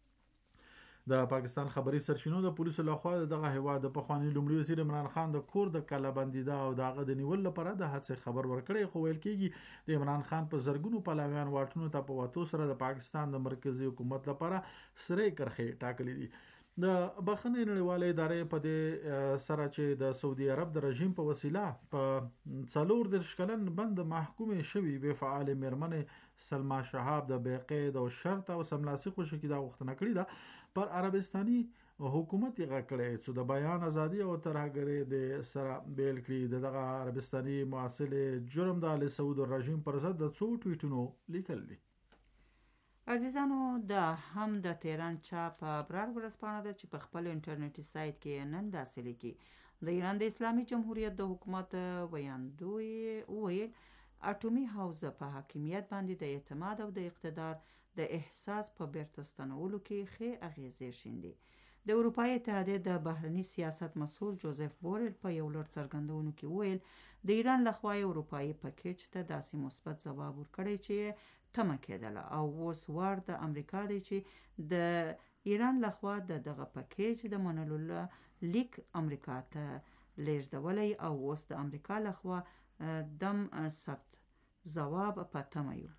F: د پاکستان خبري سرچینو د پولیسو لخوا دغه هیواد د پخوانی لومړي وزیر عمران خان د کور د کلابندیدا او دغه د نیول لپاره د حادثه خبر ورکړی، خو ویل کېږي د عمران خان په زرګونو پلاویان واټونو ته په واتو سره د پاکستان د مرکزی حکومت لپاره سره کرخې ټاکلې دي. د بخښنې نړیواله ادارې په دې سره چې د سعودي عرب د رژیم په وسیله په 40 کلن بند محکومه شوی به فعال میرمن سلما شهاب د بیقید او شرط او سملاسي خوشی دا وختنه کړی دا پر عربستاني حکومت یې غکړی چې د بیان ازادي او ترهګرۍ د سره بیل کړی. دغه عربستاني معاصل جرم د ال سعود رژیم پر ضد د څو ټویټونو لیکل دي.
E: عزیزانو، دا هم د تهران چاپ ابرار ورځپاڼه ده چې په خپل انټرنیټي سایت کې نن داسې لیکي: د ایران د اسلامي جمهوریت د حکومت ویاندوی وویل اټومي حوزه په حاکمیت باندې د اعتماد او د اقتدار د احساس په بیرته ستنولو کې ښې اغیزې شیندي. د اروپایي اتحادیې د بهرني سیاست مسؤل جوزف بورل په یو لړ څرګندونو کې وویل د ایران لخوا اروپایي پکیج ته داسې مثبت ځواب ورکړی چې تمه کېدله او اوس وار د امریکا دی چې د ایران لخوا دغه پکیج د منلو لیک امریکا ته لیږدولی او اوس د امریکا لخوا دم ثبت ځواب په تمه یو.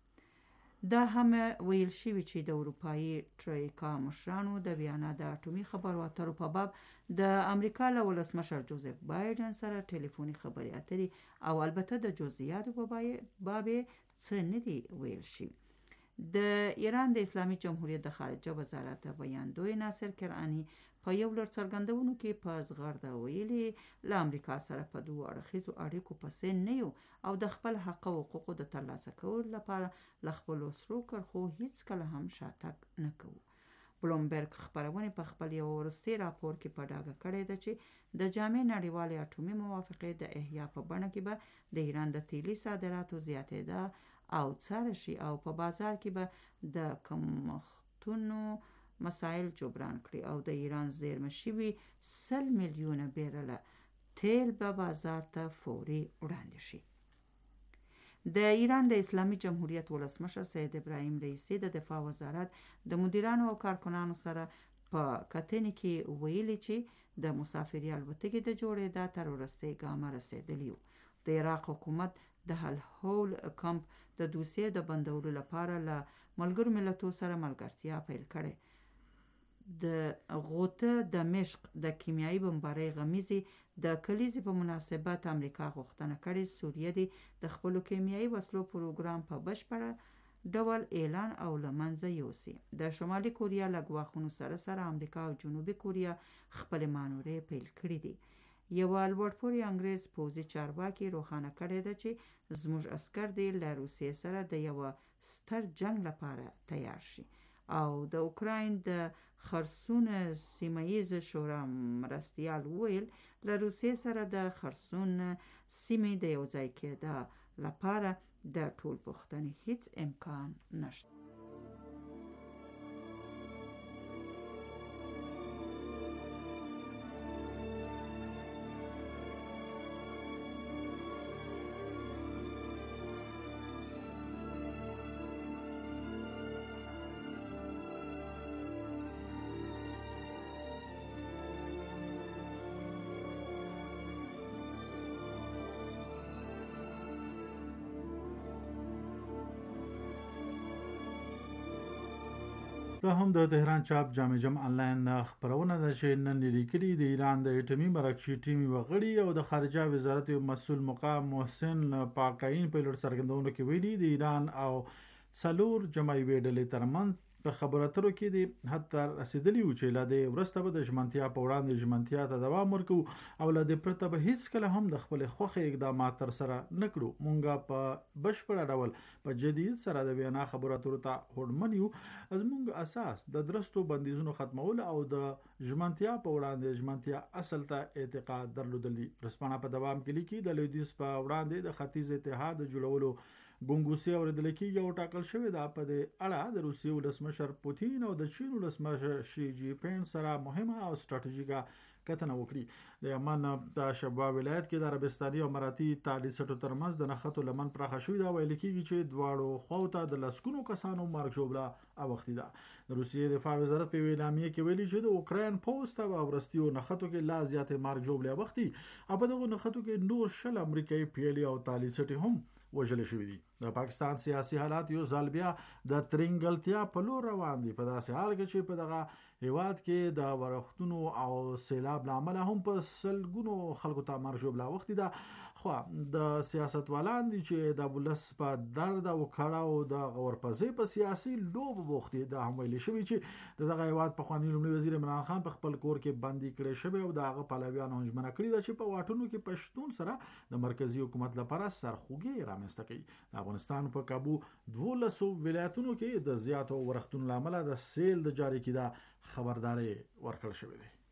E: دا هم ویل شوی چې د اروپایي ټریکا مشرانو د ویانا د اټومي خبرو اترو په باب د امریکا له ولسمشر جوزف بایدن سره ټلیفوني خبرې اترې او البته د جزئیاتو په باب څه نه دی ویل شوی. د ایران د اسلامي جمهوریت د خارجه وزارت ویاندوی ناصر کرانی په یو لړ څرګندونو کې په زغرده ویلي له امریکا سره په دوه اړخیزو اړیکو پسې نه یو او د خپل حق او حقوقو د ترلاسه کولو لپاره له خپلو سرو کرښو هیڅ کله هم شاتګ نه کوو. بلومبرګ خبرونه په خپل یو وروستي راپور کې په ډاګه کړی ده چې د جامع نړیوالې اټومي موافقې د احیا په بڼه کې به د ایران د تیلي صادراتو زیاتېده او څاره شي او په بازار کې به د کمښتونو مسائل جبران کړي او د ایران زیرمه شوي 100 میلیونه بیرله تیل به بازار ته فوري وړاندې شي. د ایران د اسلامي جمهوریت ولسمشر سید ابراهیم رئیسی د دفاع وزارت د مدیرانو او کارکنانو سره په کتنې کې ویلي چې د مسافري الوتکې د جوړېدا تر وروستۍ ګامه رسېدلی و. د عراق حکومت د هول کمپ د دوسیې د بندولو لپاره له ملګرو ملتو سره ملګرتیا پیل کړې. د غوته د مشق د کیمیاوي بمبارۍ غمیزي د کلیزې په مناسبت امریکا غوښتنه کړې سوریه دې د خپلو کیمیاوي وسلو پروګرام په بشپړه ډول اعلان او له منځه یوسي. د شمالي کوریا له ګواښونو سره سره امریکا او جنوبي کوریا خپلې مانورې پیل کړي دي. یوه لوړپوړي انګریز پوځي چارواکي روښانه کړې ده چې زموږ عسکر دې له روسیې سره د یوه ستر جنگ لپاره تیار شي او د اوکراین د خرسون سیمه‌ییز شورا مرستیال وویل له روسیې سره د خرسون سیمې د یو ځای کېدا لپاره د ټولپوښتنې هیڅ امکان نشته.
F: دا هم د تهران چاپ جامع جم آنلاین خبرونه ده چې نن لیکلي د ایران د اټومي مرکزي ټیم وغړي او د خارجه وزارت مسؤل مقام محسن پاکاین په لور څرګندونه کې ویلي د ایران او څلور جماعي ویډلې ترمنځ په خبرو اترو کې د حتی رسیدلی و چې لا د ورسته به د ژمنتیا په وړاندې ژمنتیا ته دوام ورکو او لا د پرته به هیڅ کله هم د خپل خوخه اقدامات تر سره نکړو. مونږه په بشپړ ډول په جديت سره د وینا خبرو اترو ته هوډمن یو. زموږ اساس د درستو بندیزونو ختمول او د ژمنتیا په وړاندې ژمنتیا اصل ته اعتقاد درلودل دي. رسپانه په دوام کې لیکي د لویدیس په وړاندې د ختیځ اتحاد جوړولو ګونګوسي اوریدل کېږي او ټاکل شوی دا په اړه د روسیې ولسمشر پوتین او د چین ولسمشر شي جی پین سره مهمه او ستراتیژیکه کتنه وکړي. د یمن د شبوا ولایت کې د عربستاني او اماراتي تالیسټو ترمنځ د نښتو لمن پراخه شوې دا ویل کېږي چې دواړو خواو ته د لسګونو کسانو مرګ ژوبله اوښتې ده. د روسیې دفاع وزارت په اعلامیه کې ویلي چې د اوکراین پوځ ته په ورستیو نښتو کې لا زیاتې مرګ ژوبله اوښتې او په دغو نښتو کې نور 10 امریکایي پیلي او تالیسټي هم وژل شوی دي. د پاکستان سیاسي حالات یو ځل بیا د ترنګلتیا په لور روان دي په داسې حال کې چې په دغه هیواد کې د ورښتونو او سیلاب لامل هم په سلګونو خلکو ته مرګ ژوبله اوښتې ده. خو د سیاستوالان دي چې د ولس په درد او کړاو د غورپزې په سیاسي لوب بوختي ده هم ویل شوی چې دغه هیواد په خواني لومړي وزیر عمران خان په خپل کور کې بندي کړی شوی او دغه پلویان هم ژمنه کړې ده چې په واټونو کې پښتون سره د مرکزی حکومت لپاره سرخوږي رامنځته کوي. د افغانستان په کابو 12 ولایتونو کې د زیاتو ورښتونو لامل د سیل د جاری کېده خبرداري ورکړل شوې ده.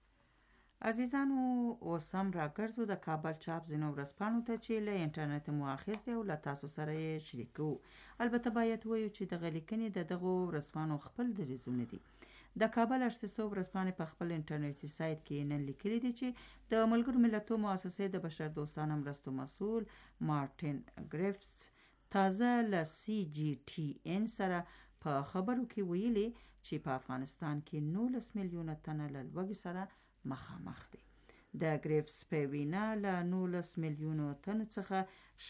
E: عزیزانو اوس هم راګرځو د کابل چاپ ځینو ورځپاڼو ته چې له انټرنیټ مو اخیستی او له تاسو سره یې شریکو. البته باید وایو چې دغه لیکنې د دغو ورځپاڼو خپل دریځونه دي. د کابل 800 ورځپاڼې په خپل انټرنیټي سایت کې نن لیکلي دي چې د ملګرو ملتونو مؤسسې د بشردوستانه مرستو مسؤل مارټین ګریفټس تازه له سی جی ټي ان سره په خبرو کې ویلي چې په افغانستان کې 19 میلیونه تنه له لوږې سره مخامخ دي. د ګریفټس په وینا له 19 میلیونو تنو څخه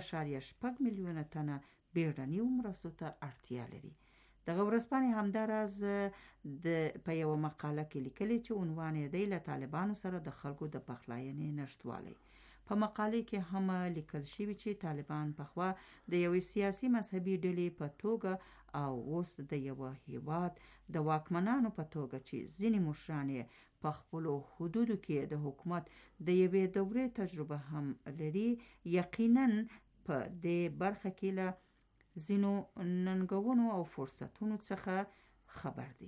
E: 6.8 میلیونه تنه بیړنیو مرستو ته اړتیا لري. دغه ورځپاڼې همداراز په یوه مقاله کې لیکلي چې عنوان یې دی له طالبانو سره د خلکو د پخلاینې نشتوالی. په مقالې کې هم لیکل شوي چې طالبان پخوا د یوې سیاسي مذهبي ډلې په توګه او اوس د یوه هیواد د واکمنانو په توګه چې ځینې مشران یې په خپلو حدودو کې د حکومت د یوې دورې تجربه هم لري، یقیناً په دې برخه کې له ځینو ننګونو او فرصتونو څخه خبر دي.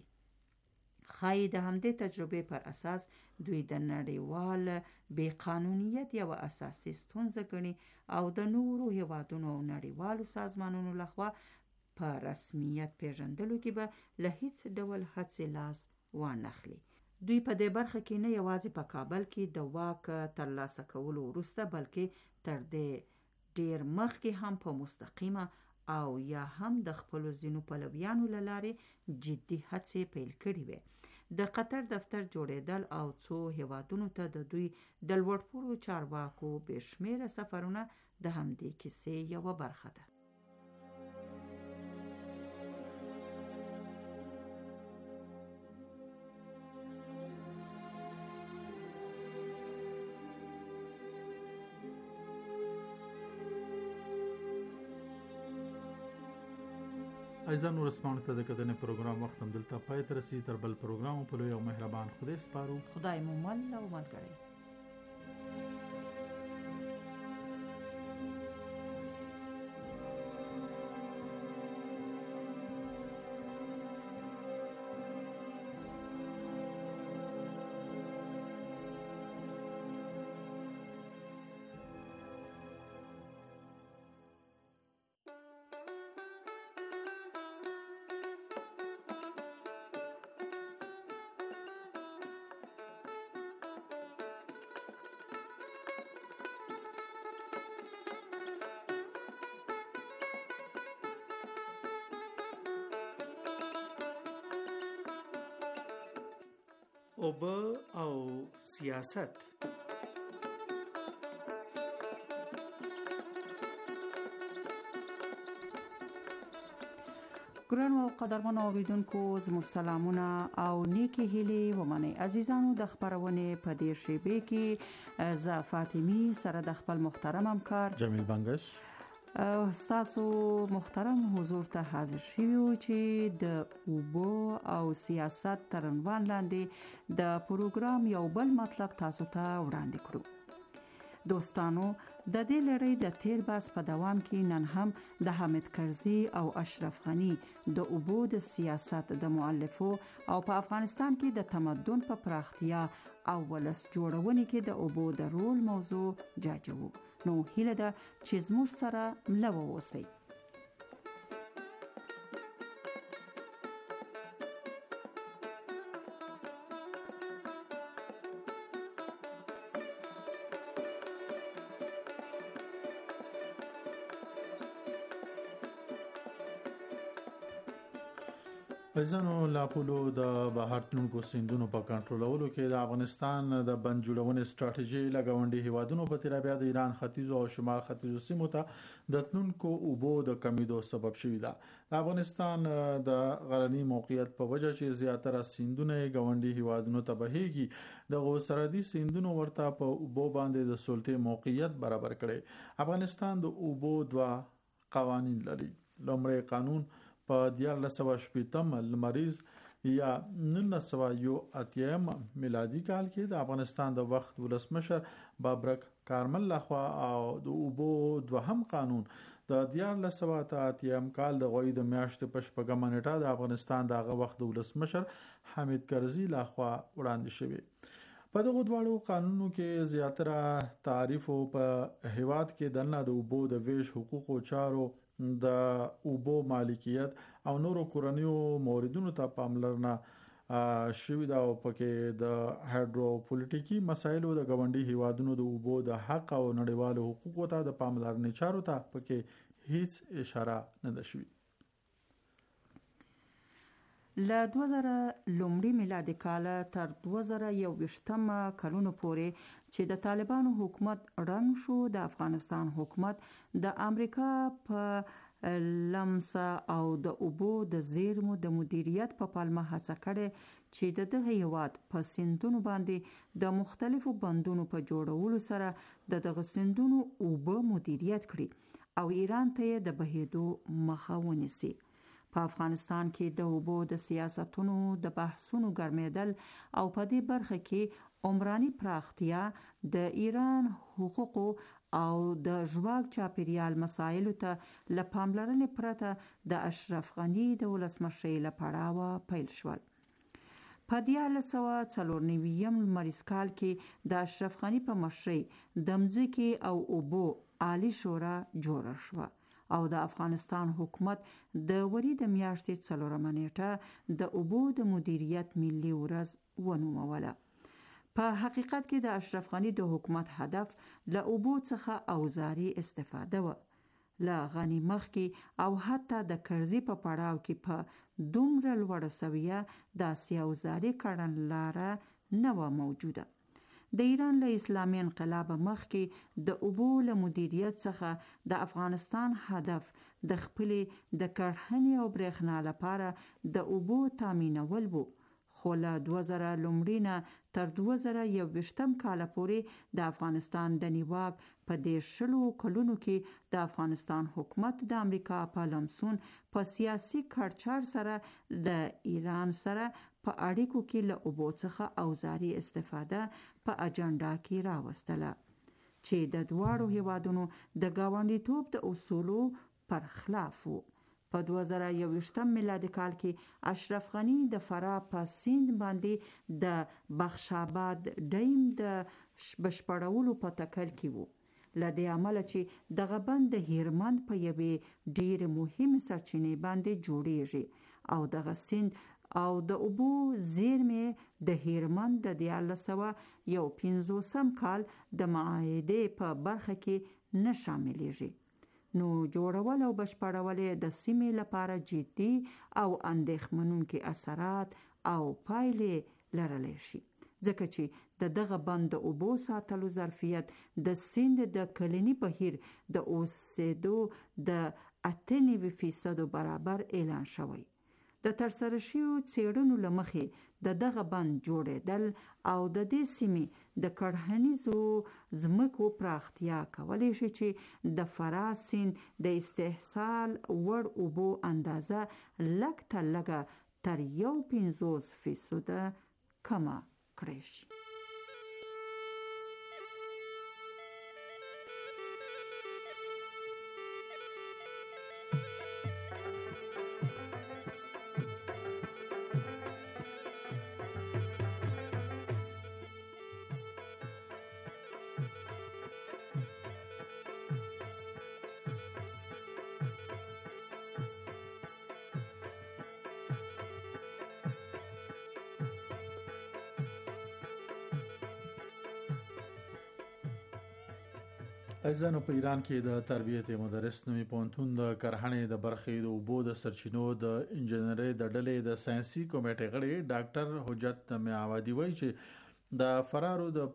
E: ښایي د همدې تجربې پر اساس دوی د نړیوال بې قانونیت یوه اساسي ستونزه ګڼي او د نورو هیوادونو او نړیوالو سازمانونو لخوا په رسمیت پیژندلو کې به له هیڅ ډول هڅې لاس وانخلي. دوی په دې برخه کې نه یوازې په کابل کې د واک ترلاسه کولو وروسته بلکې تر دې ډیر مخکې هم په مستقیمه او یا هم د خپلو ځینو پلویانو له لارې جدي هڅې پیل کړې وې. د قطر دفتر جوړېدل او څو هیوادونو ته د دوی د لوړپوړو چارواکو بې شمېره سفرونه د همدې کیسې یوه برخه ده.
F: ایزان ورسمانه ته د کتنې پروګرام وخت هم دلته پای ته رسي. تر بل پروګرام په لوی او مهربان خدای سپارو.
E: خدای مو مل او ملګری.
A: اوبه او سیاست.
E: ګران او قدرمن اوریدونکو زموږ سلامونه او نیکی هیلې ومنئ. عزیزانو د خبرونه په دې شیبه کې ز فاطمی سره د خپل محترم همکار
F: جمیل بنگش
E: تاسو محترم حضور ته حاضر شویو چې د اوبو او سیاست تر عنوان لاندې د پروګرام یو بل مطلب تاسو ته وړاندې کړو. دوستانو د دې لړۍ د تیر باس په دوام کې نن هم د حامد کرزي او اشرف غنی د اوبو د سیاست د مؤلفو او په افغانستان کې د تمدن په پراختیا او ولس جوړونې کې د اوبو د رول موضوع جاجو. نو هیله ده چې زموږ سره ملو اوسئ.
F: ایزانو لاپولو د بهر تلونکو سیندونو په کنټرولولو کې د افغانستان د بند جوړونې ستراتیژي لګاونډي هیوادونو په تیر بیا د ایران ختیځو او شمال ختیځو سیمو ته د تلونکو اوبو د کمیدو سبب شوی ده. د افغانستان د غرنی موقعیت په وجه چې زیاتره سیندونه غونډي هیوادونو ته بهيږي د غوسردي سیندونو ورته په اوبو باندې د سلطې موقعیت برابر کړي. افغانستان د اوبو دوا قوانين لري. لومړی قانون په 1980 لمریز یا 1981 میلادي کال کې د افغانستان د وخت ولسمشر بابرک کارمل لخوا او د اوبو دوهم قانون د 1980 کال د غوي د میاشتې په شپږم نیټه د افغانستان دغه وخت ولسمشر حامد کرزي لخوا وړاندې شوی. په دغه دواړو قانونو کې زیاتره تعریف په هیواد کې د اوبو د ویش حقوقو چارو د اوبو مالکیت او نورو کورنیو موردونو ته پاملرنه شوی دا او پکې د هایدروپولیټیکي مسایلو د غونډي هیوادونو د اوبو د حق او نړیوالو حقوقو ته د پاملرنې چارو ته پکې هیڅ اشاره نه ده شوی.
E: له 2000 لومړي میلادي کال تر 2021 کلونو پورې چې د طالبانو حکومت رنګ شو، د افغانستان حکومت د امریکا په لمسه او د اوبو د زیرمو د مدیریت په پالمه هڅه کړې چې د دغه هیواد په سیندونو باندې د مختلفو بندونو په جوړولو سره دغه سیندونو اوبه مدیریت کړي او ایران ته د بهیدو مخه ونیسي. په افغانستان کې د اوبو د سیاستونو د بحثونو ګرمېدل او په دې برخه کې عمراني پراختیا د ایران حقوقو او د ژواک چاپیریال مسایلو ته له پاملرنې پرته د اشرف غنی د ولسمشرۍ له پړاوه پیل شول. په 1994 لمریز کال کې د اشرف غنی په مشرۍ د مځکې او اوبو عالی شورا جوړه شوه او د افغانستان حکومت د وری د میاشتې 4 نیټه د اوبو د مدیریت ملي ورځ ونوموله. په حقیقت کې د اشرف غنی د حکومت هدف له اوبو څخه اوزاري استفاده و. له غنی مخکې او حتی د کرزي په پړاو کې په دومره لوړه سویه داسې اوزاري کړنلاره نه و موجوده. د ایران له اسلامي انقلاب مخکې د اوبو له مدیریت څخه د افغانستان هدف د خپل د کرهنې او برېښنا لپاره د اوبو تامینول وو، خو له 2000 لومړی نه تر 2021 کال پورې د افغانستان د نیواک په 10 کلونو کې د افغانستان حکومت د امریکا په لمسون په سیاسي کړچار سره د ایران سره په اړیکو کې له اوبو څخه اوزاري استفاده په اجنډا کې راوستله چې د دواړو هیوادونو د ګاونډیتوب د اصولو پر خلاف وو. په 2021 میلادي کال کې اشرف غنی د فراه په سیند باندې د بخشاباد ډیم د بشپړولو په تکل کې وو. لدې عمل چې دغه بند د هیرمند په یوې ډیر مهم سرچینې باندې جوړیږي او دغه سیند او د اوبو زیرمې د هیرمند د 1950 کال د معاهدې په برخه کې نه شاملېږي. نو جوړول او بشپړول د سیمې لپاره جدي او اندېښمنونکي اثرات او پایلې لرلی شي، ځکه چې دغه بند د اوبو ساتلو ظرفیت د سیند د کلني بهیر د اوسېدو د 98% برابر اعلان شوی. د ترسره شویو څېړنو له مخې دغه بند جوړېدل او د دې سیمې د کرهنیزو ځمکو پراختیا کولی شي چې د فراه سیند د استحصال وړ اوبو اندازه لږ تر لږه تر 50% کمه کړی شي.
F: ایزانو په ایران کې د تربیت مدرس نومي پوهنتون د کرهڼې د برخې د اوبو د سرچینو د انجنیري د ډلې د ساينسي کمیټې غړي ډاکټر حجت معاودي وایي چې د فرارو د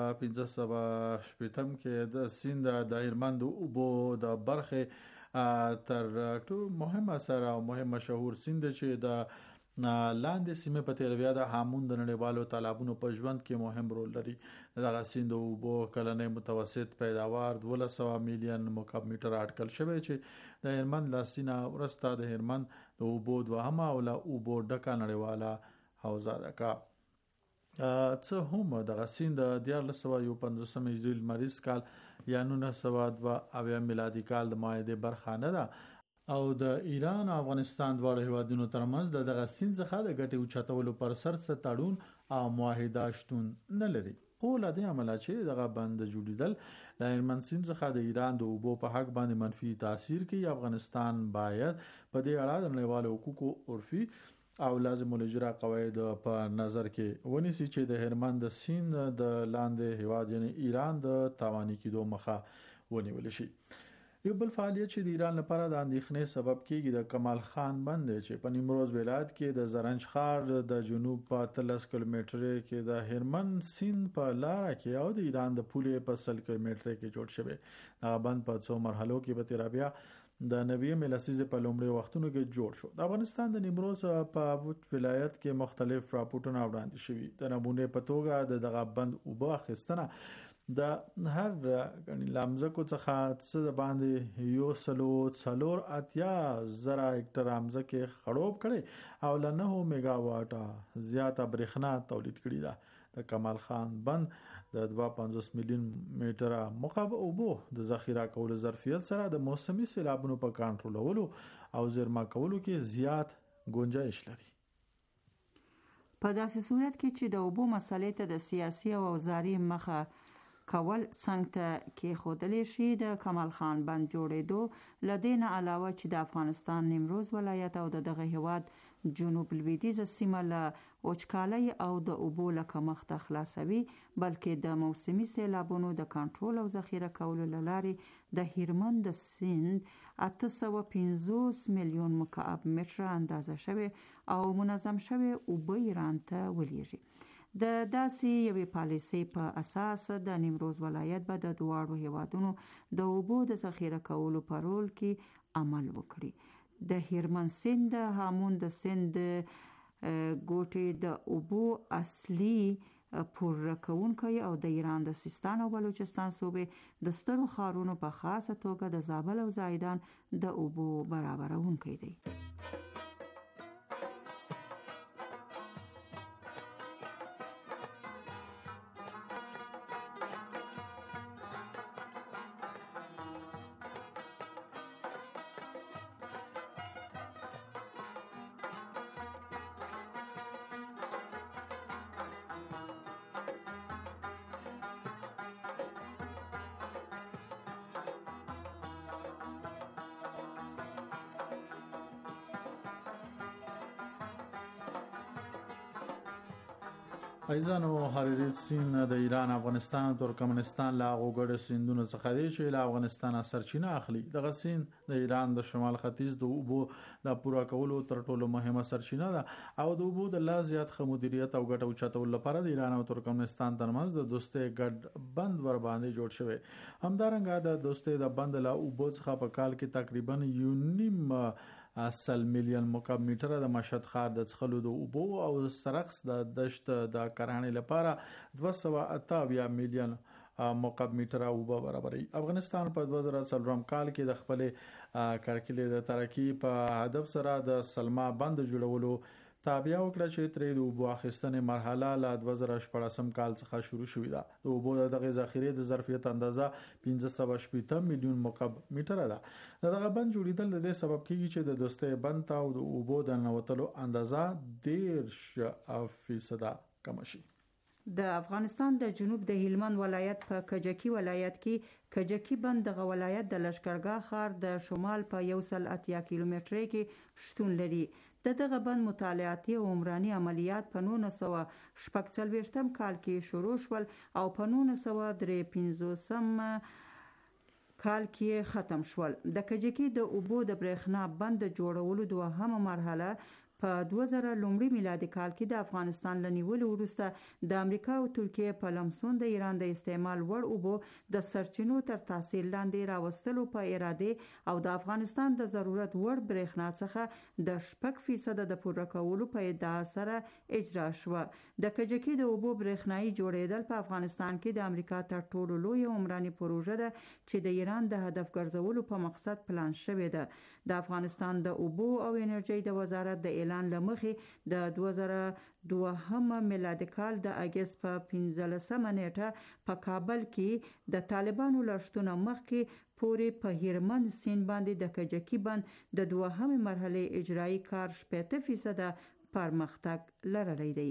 F: 1580 کې د سیند د هیرمند اوبو د برخې تر ټولو مهمه سره او مهم مشهور سیند چې د لاندې سیمه په تیرویا د هامون د نړیوالو تالابونو په ژوند کې مهم رول لري. دغه سیند اوبو کلنې متوسط پیداوار 1200 میلیون مکعب میټر اټکل شوی چې د هرمند لاسینه ورسته د هرمند د اوبو دوهمه او له اوبو ډکه نړیواله حوزه ده. کا څه هم دغه سیند د 1915 هجری لمریز کال یا 1902 میلادي کال د معاهدې برخه نه ده او د ایران او افغانستان دواړو هیوادونو ترمنځ دغه سیند څخه د ګټې اوچتولو پر سر څه تړون او معاهده شتون نه لري. خو له دې عمله چې دغه بند جوړیدل د هرمند سیند څخه د ایران د اوبو په حق باندې منفي تاثیر کوي. افغانستان باید په دې اړه د نړیوالو حقوقو عرفي او لازم الاجرا قواعد په نظر کې ونیسي چې د هرمند سیند د لاندې هیواد یعنی ایران د تاواني کېدو مخه ونیول شي. یو بل فعالیت چې د ایران لپاره د اندېښنې سبب کېږي د کمال خان بند چې په نیمروز ولایت کې د زرنج ښار د جنوب په 13 کیلومتر کې د هرمند سیند په لار کې او د ایران د پولې په 100 کیلومتر کې جوړ شوی. دا بند په څو مرحلو کې به تیرابیا د 90 لسیزې په لومړي وختونو کې جوړ شو. د افغانستان د نیمروز په ولایت کې مختلف راپورټونه وړاندې شوي. د نمونه په توګه دغه بند اوبه اخیستنه د هر لامزکو څخه څه د باندې یو سلور اتیا زره هکټر امزکه خړوب کړي او له 9 میگا واټه زیاته برېښنا تولید کړي ده. د کمال خان بند د 250 میلیون میټر مکعب اوبو د ذخیره کولو ظرفیت سره د موسمي سیلابونو په کنټرولولو او زیرمه کولو کې زیات گنجائش لري.
E: په داسې صورت کې چې د اوبو مسلې ته د سیاسي او اوزاري مخه کول څنګه ته کې خودلی شي، د کمال خان بند جوړېدو لدین علاوه چې د افغانستان نیمروز ولایت او دغه هیواد جنوب لویدیځه سیمه له وچکالۍ او د اوبو له کمښت خلاصوي، بلکې د موسمي سیلابونو د کنټرول او ذخیره کولو لارې د هرمند سیند 850 میلیون مکعب متر اندازه شوی او منظم شوی اوبه ایران ته ولېږي. د داسې یوې پالیسۍ په اساس د نیمروز ولایت به د دواړو هیوادونو د اوبو د ذخیره کولو په رول کې عمل وکړي. د هرمند سیند د هامون د سیند ګوټې د اوبو اصلي پوره کوونکی او د ایران د سیستان او بلوچستان صوبې د سترو ښارونو په خاصه توګه د زابل او زایدان د اوبو برابرونکی دی.
F: ایزانو هریرود سیند د ایران، افغانستان او ترکمنستان له غوګړو سیندونو څخه دی چې له افغانستان سرچینه اخلي. دغه سیند د ایران د شمال ختیځ د اوبو د پوره کولو تر ټولو مهمه سرچینه ده او د اوبو د لا زیات ښه مدیریت او ګټه اوچتولو لپاره د ایران او ترکمنستان ترمنځ د دوستۍ ګډ بند ور باندې جوړ شوی. همدارنګه د دوستۍ د بند له اوبو څخه په کال کې تقریبا 1.5 میلیون مکعب میټر د مشهد ښار د څخلو د اوبو او سرخس د دشت د کرهڼې لپاره 228 میلیون مکعب میټر اوبه برابري. افغانستان په 2004 کال کې د خپل کرکلې د ترقی په هدف سره د سلما بند جوړولو تابع وکړه چې ترې د اوبو اخیستنې مرحله له 2014 کال څخه شروع شوې ده. د اوبو دغه ذخیره د ظرفیت اندازه 1580 میلیون مکعب میټر ده. دغه بند جوړیدل د دې سبب کیږي چې د دوستۍ بند ته د اوبو د نوتلو اندازه 10% کم شي.
E: د افغانستان د جنوب د هلمند ولایت په کجکی ولایت کې کجکی بند د ولایت د لشکرګاه ښار د شمال په 180 کیلومترۍ کې شتون لري. دغه بند مطالعاتي او عمراني عملیات په 1946 کال کې شروع شول او په 1953 کال کې ختم شول. د کجکی د اوبو د برېښنا بند جوړولو دوهمه مرحله په 2000 لومړي میلادي کال کې د افغانستان لنیولو وروسته د امریکا او ترکیه په لمسون د ایران د استعمال وړ اوبو د سرچینو تر تاثیر لاندې راوستلو په اراده او د افغانستان د ضرورت وړ برېښنا څخه د 6% د پوره کولو په ادعا سره اجرا شو. د کجکی د اوبو برېښنايي جوړیدل په افغانستان کې د امریکا تر ټولو لوی عمراني پروژه ده چې د ایران د هدف ګرځولو په مقصد پلان شوې ده. د افغانستان د اوبو او انرژي د وزارت د اعلان لمخې د 2002 میلادي کال د اگست په 15 نیټه په کابل کې د طالبانو لښتونه مخکې پورې په هیرمند سیند باندې د کجکی بند د دوهمې مرحله اجرایی کار 70% پرمختګ لرلی دی.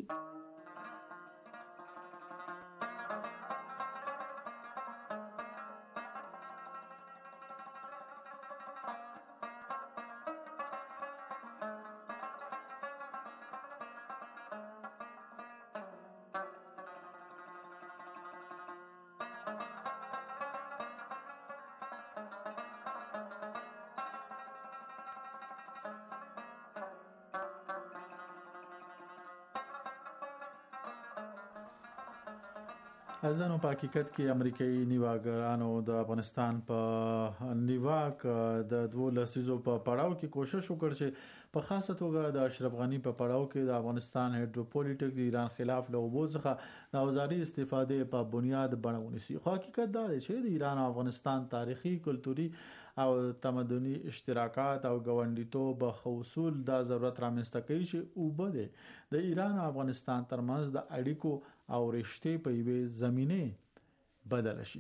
F: ازانو په حقیقت کې امریکایي نیواګرانو د افغانستان په نیواک د 2 لسیزو په پړاو کې کوشش وکړ چې په خاصه توګه د اشرف غنی په پړاو کې د افغانستان هایدروپولیټک د ایران خلاف له اوبو څخه د اوزاري استفادې په بنیاد بڼونی سي. خو حقیقت دا دی چې د ایران او افغانستان تاریخي، کلتوري او تمدني اشتراکات او ګاونډیتوب اصول دا ضرورت رامنځته کوي چې اوبه د ایران او افغانستان ترمنځ د اړیکو او رشتې په یوه زمینه بدل شي.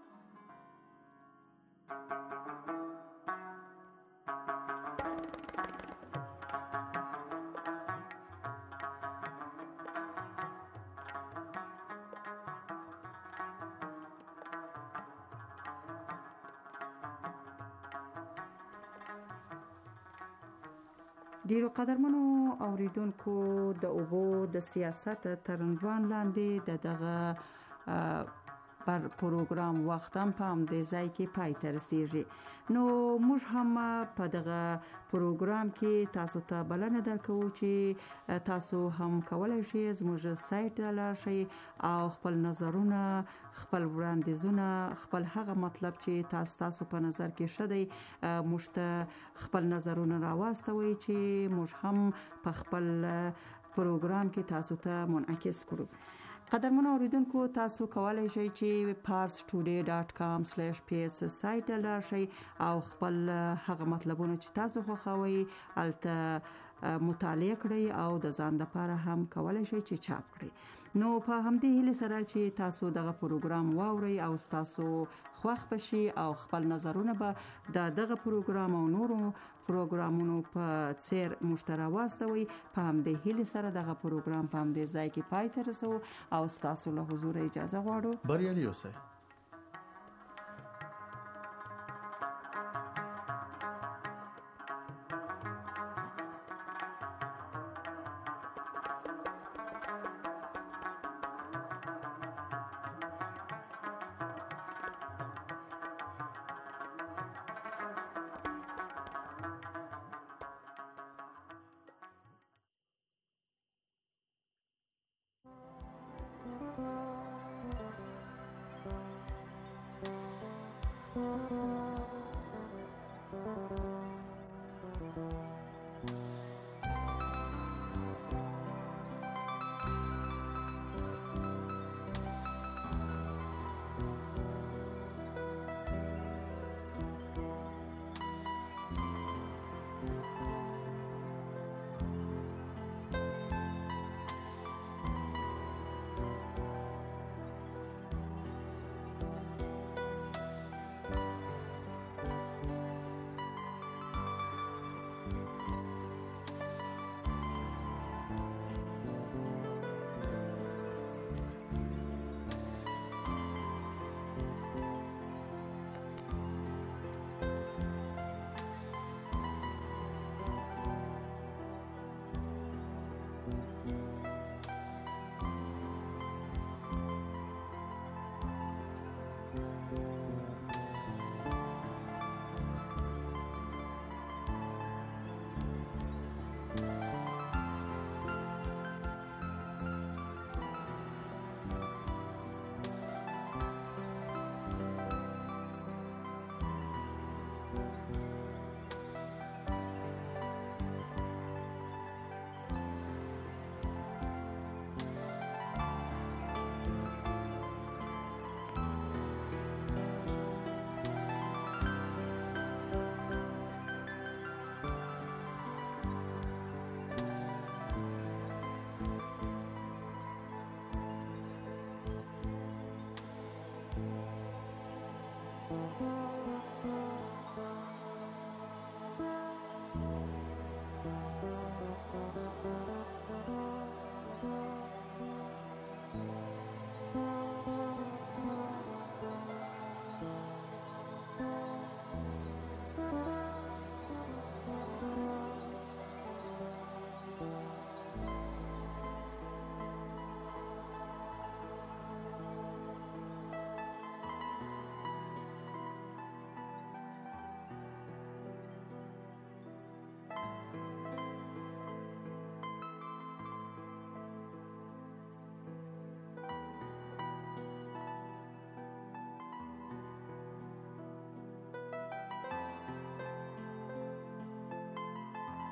E: ډیرو قدرمنو اوریدونکو د اوبو د سیاست تر عنوان لاندې دغه پر پروګرام وخت هم په همدې ځای کې پای ته رسیږي. نو موږ هم په دغه پروګرام کې تاسو ته بلنه درکو چې تاسو هم کولای شئ زموږ سایت ته لاړ شئ او خپل نظرونه، خپل وړاندیزونه، خپل هغه مطلب چې تاسو په نظر کې شدی موږ ته خپل نظرونه راواستوي چې موږ هم په خپل پروګرام کې تاسو ته منعکس کړو. قدرمن اوریدونکو، تاسو کولای شئ چې parstoday.com/ps سایت ته لاړ شئ او خپل هغه مطلبونه چې تاسو خوښوئ الته مطالعه کړئ او د ځان لپاره هم کولای شئ چې چاپ کړئ. نو په همدې هیله سره چې تاسو دغه پروګرام واورئ او تاسو خوښ بشي او خپل نظرونه به دغه پروګرام او نورو پروګرامونو په څیر مشترک واستوي، په همدې هیله سره دغه پروګرام په همدې ځای کې پای ته رسو او تاسو له حضور اجازه غواړو.
F: بریالي اوسئ.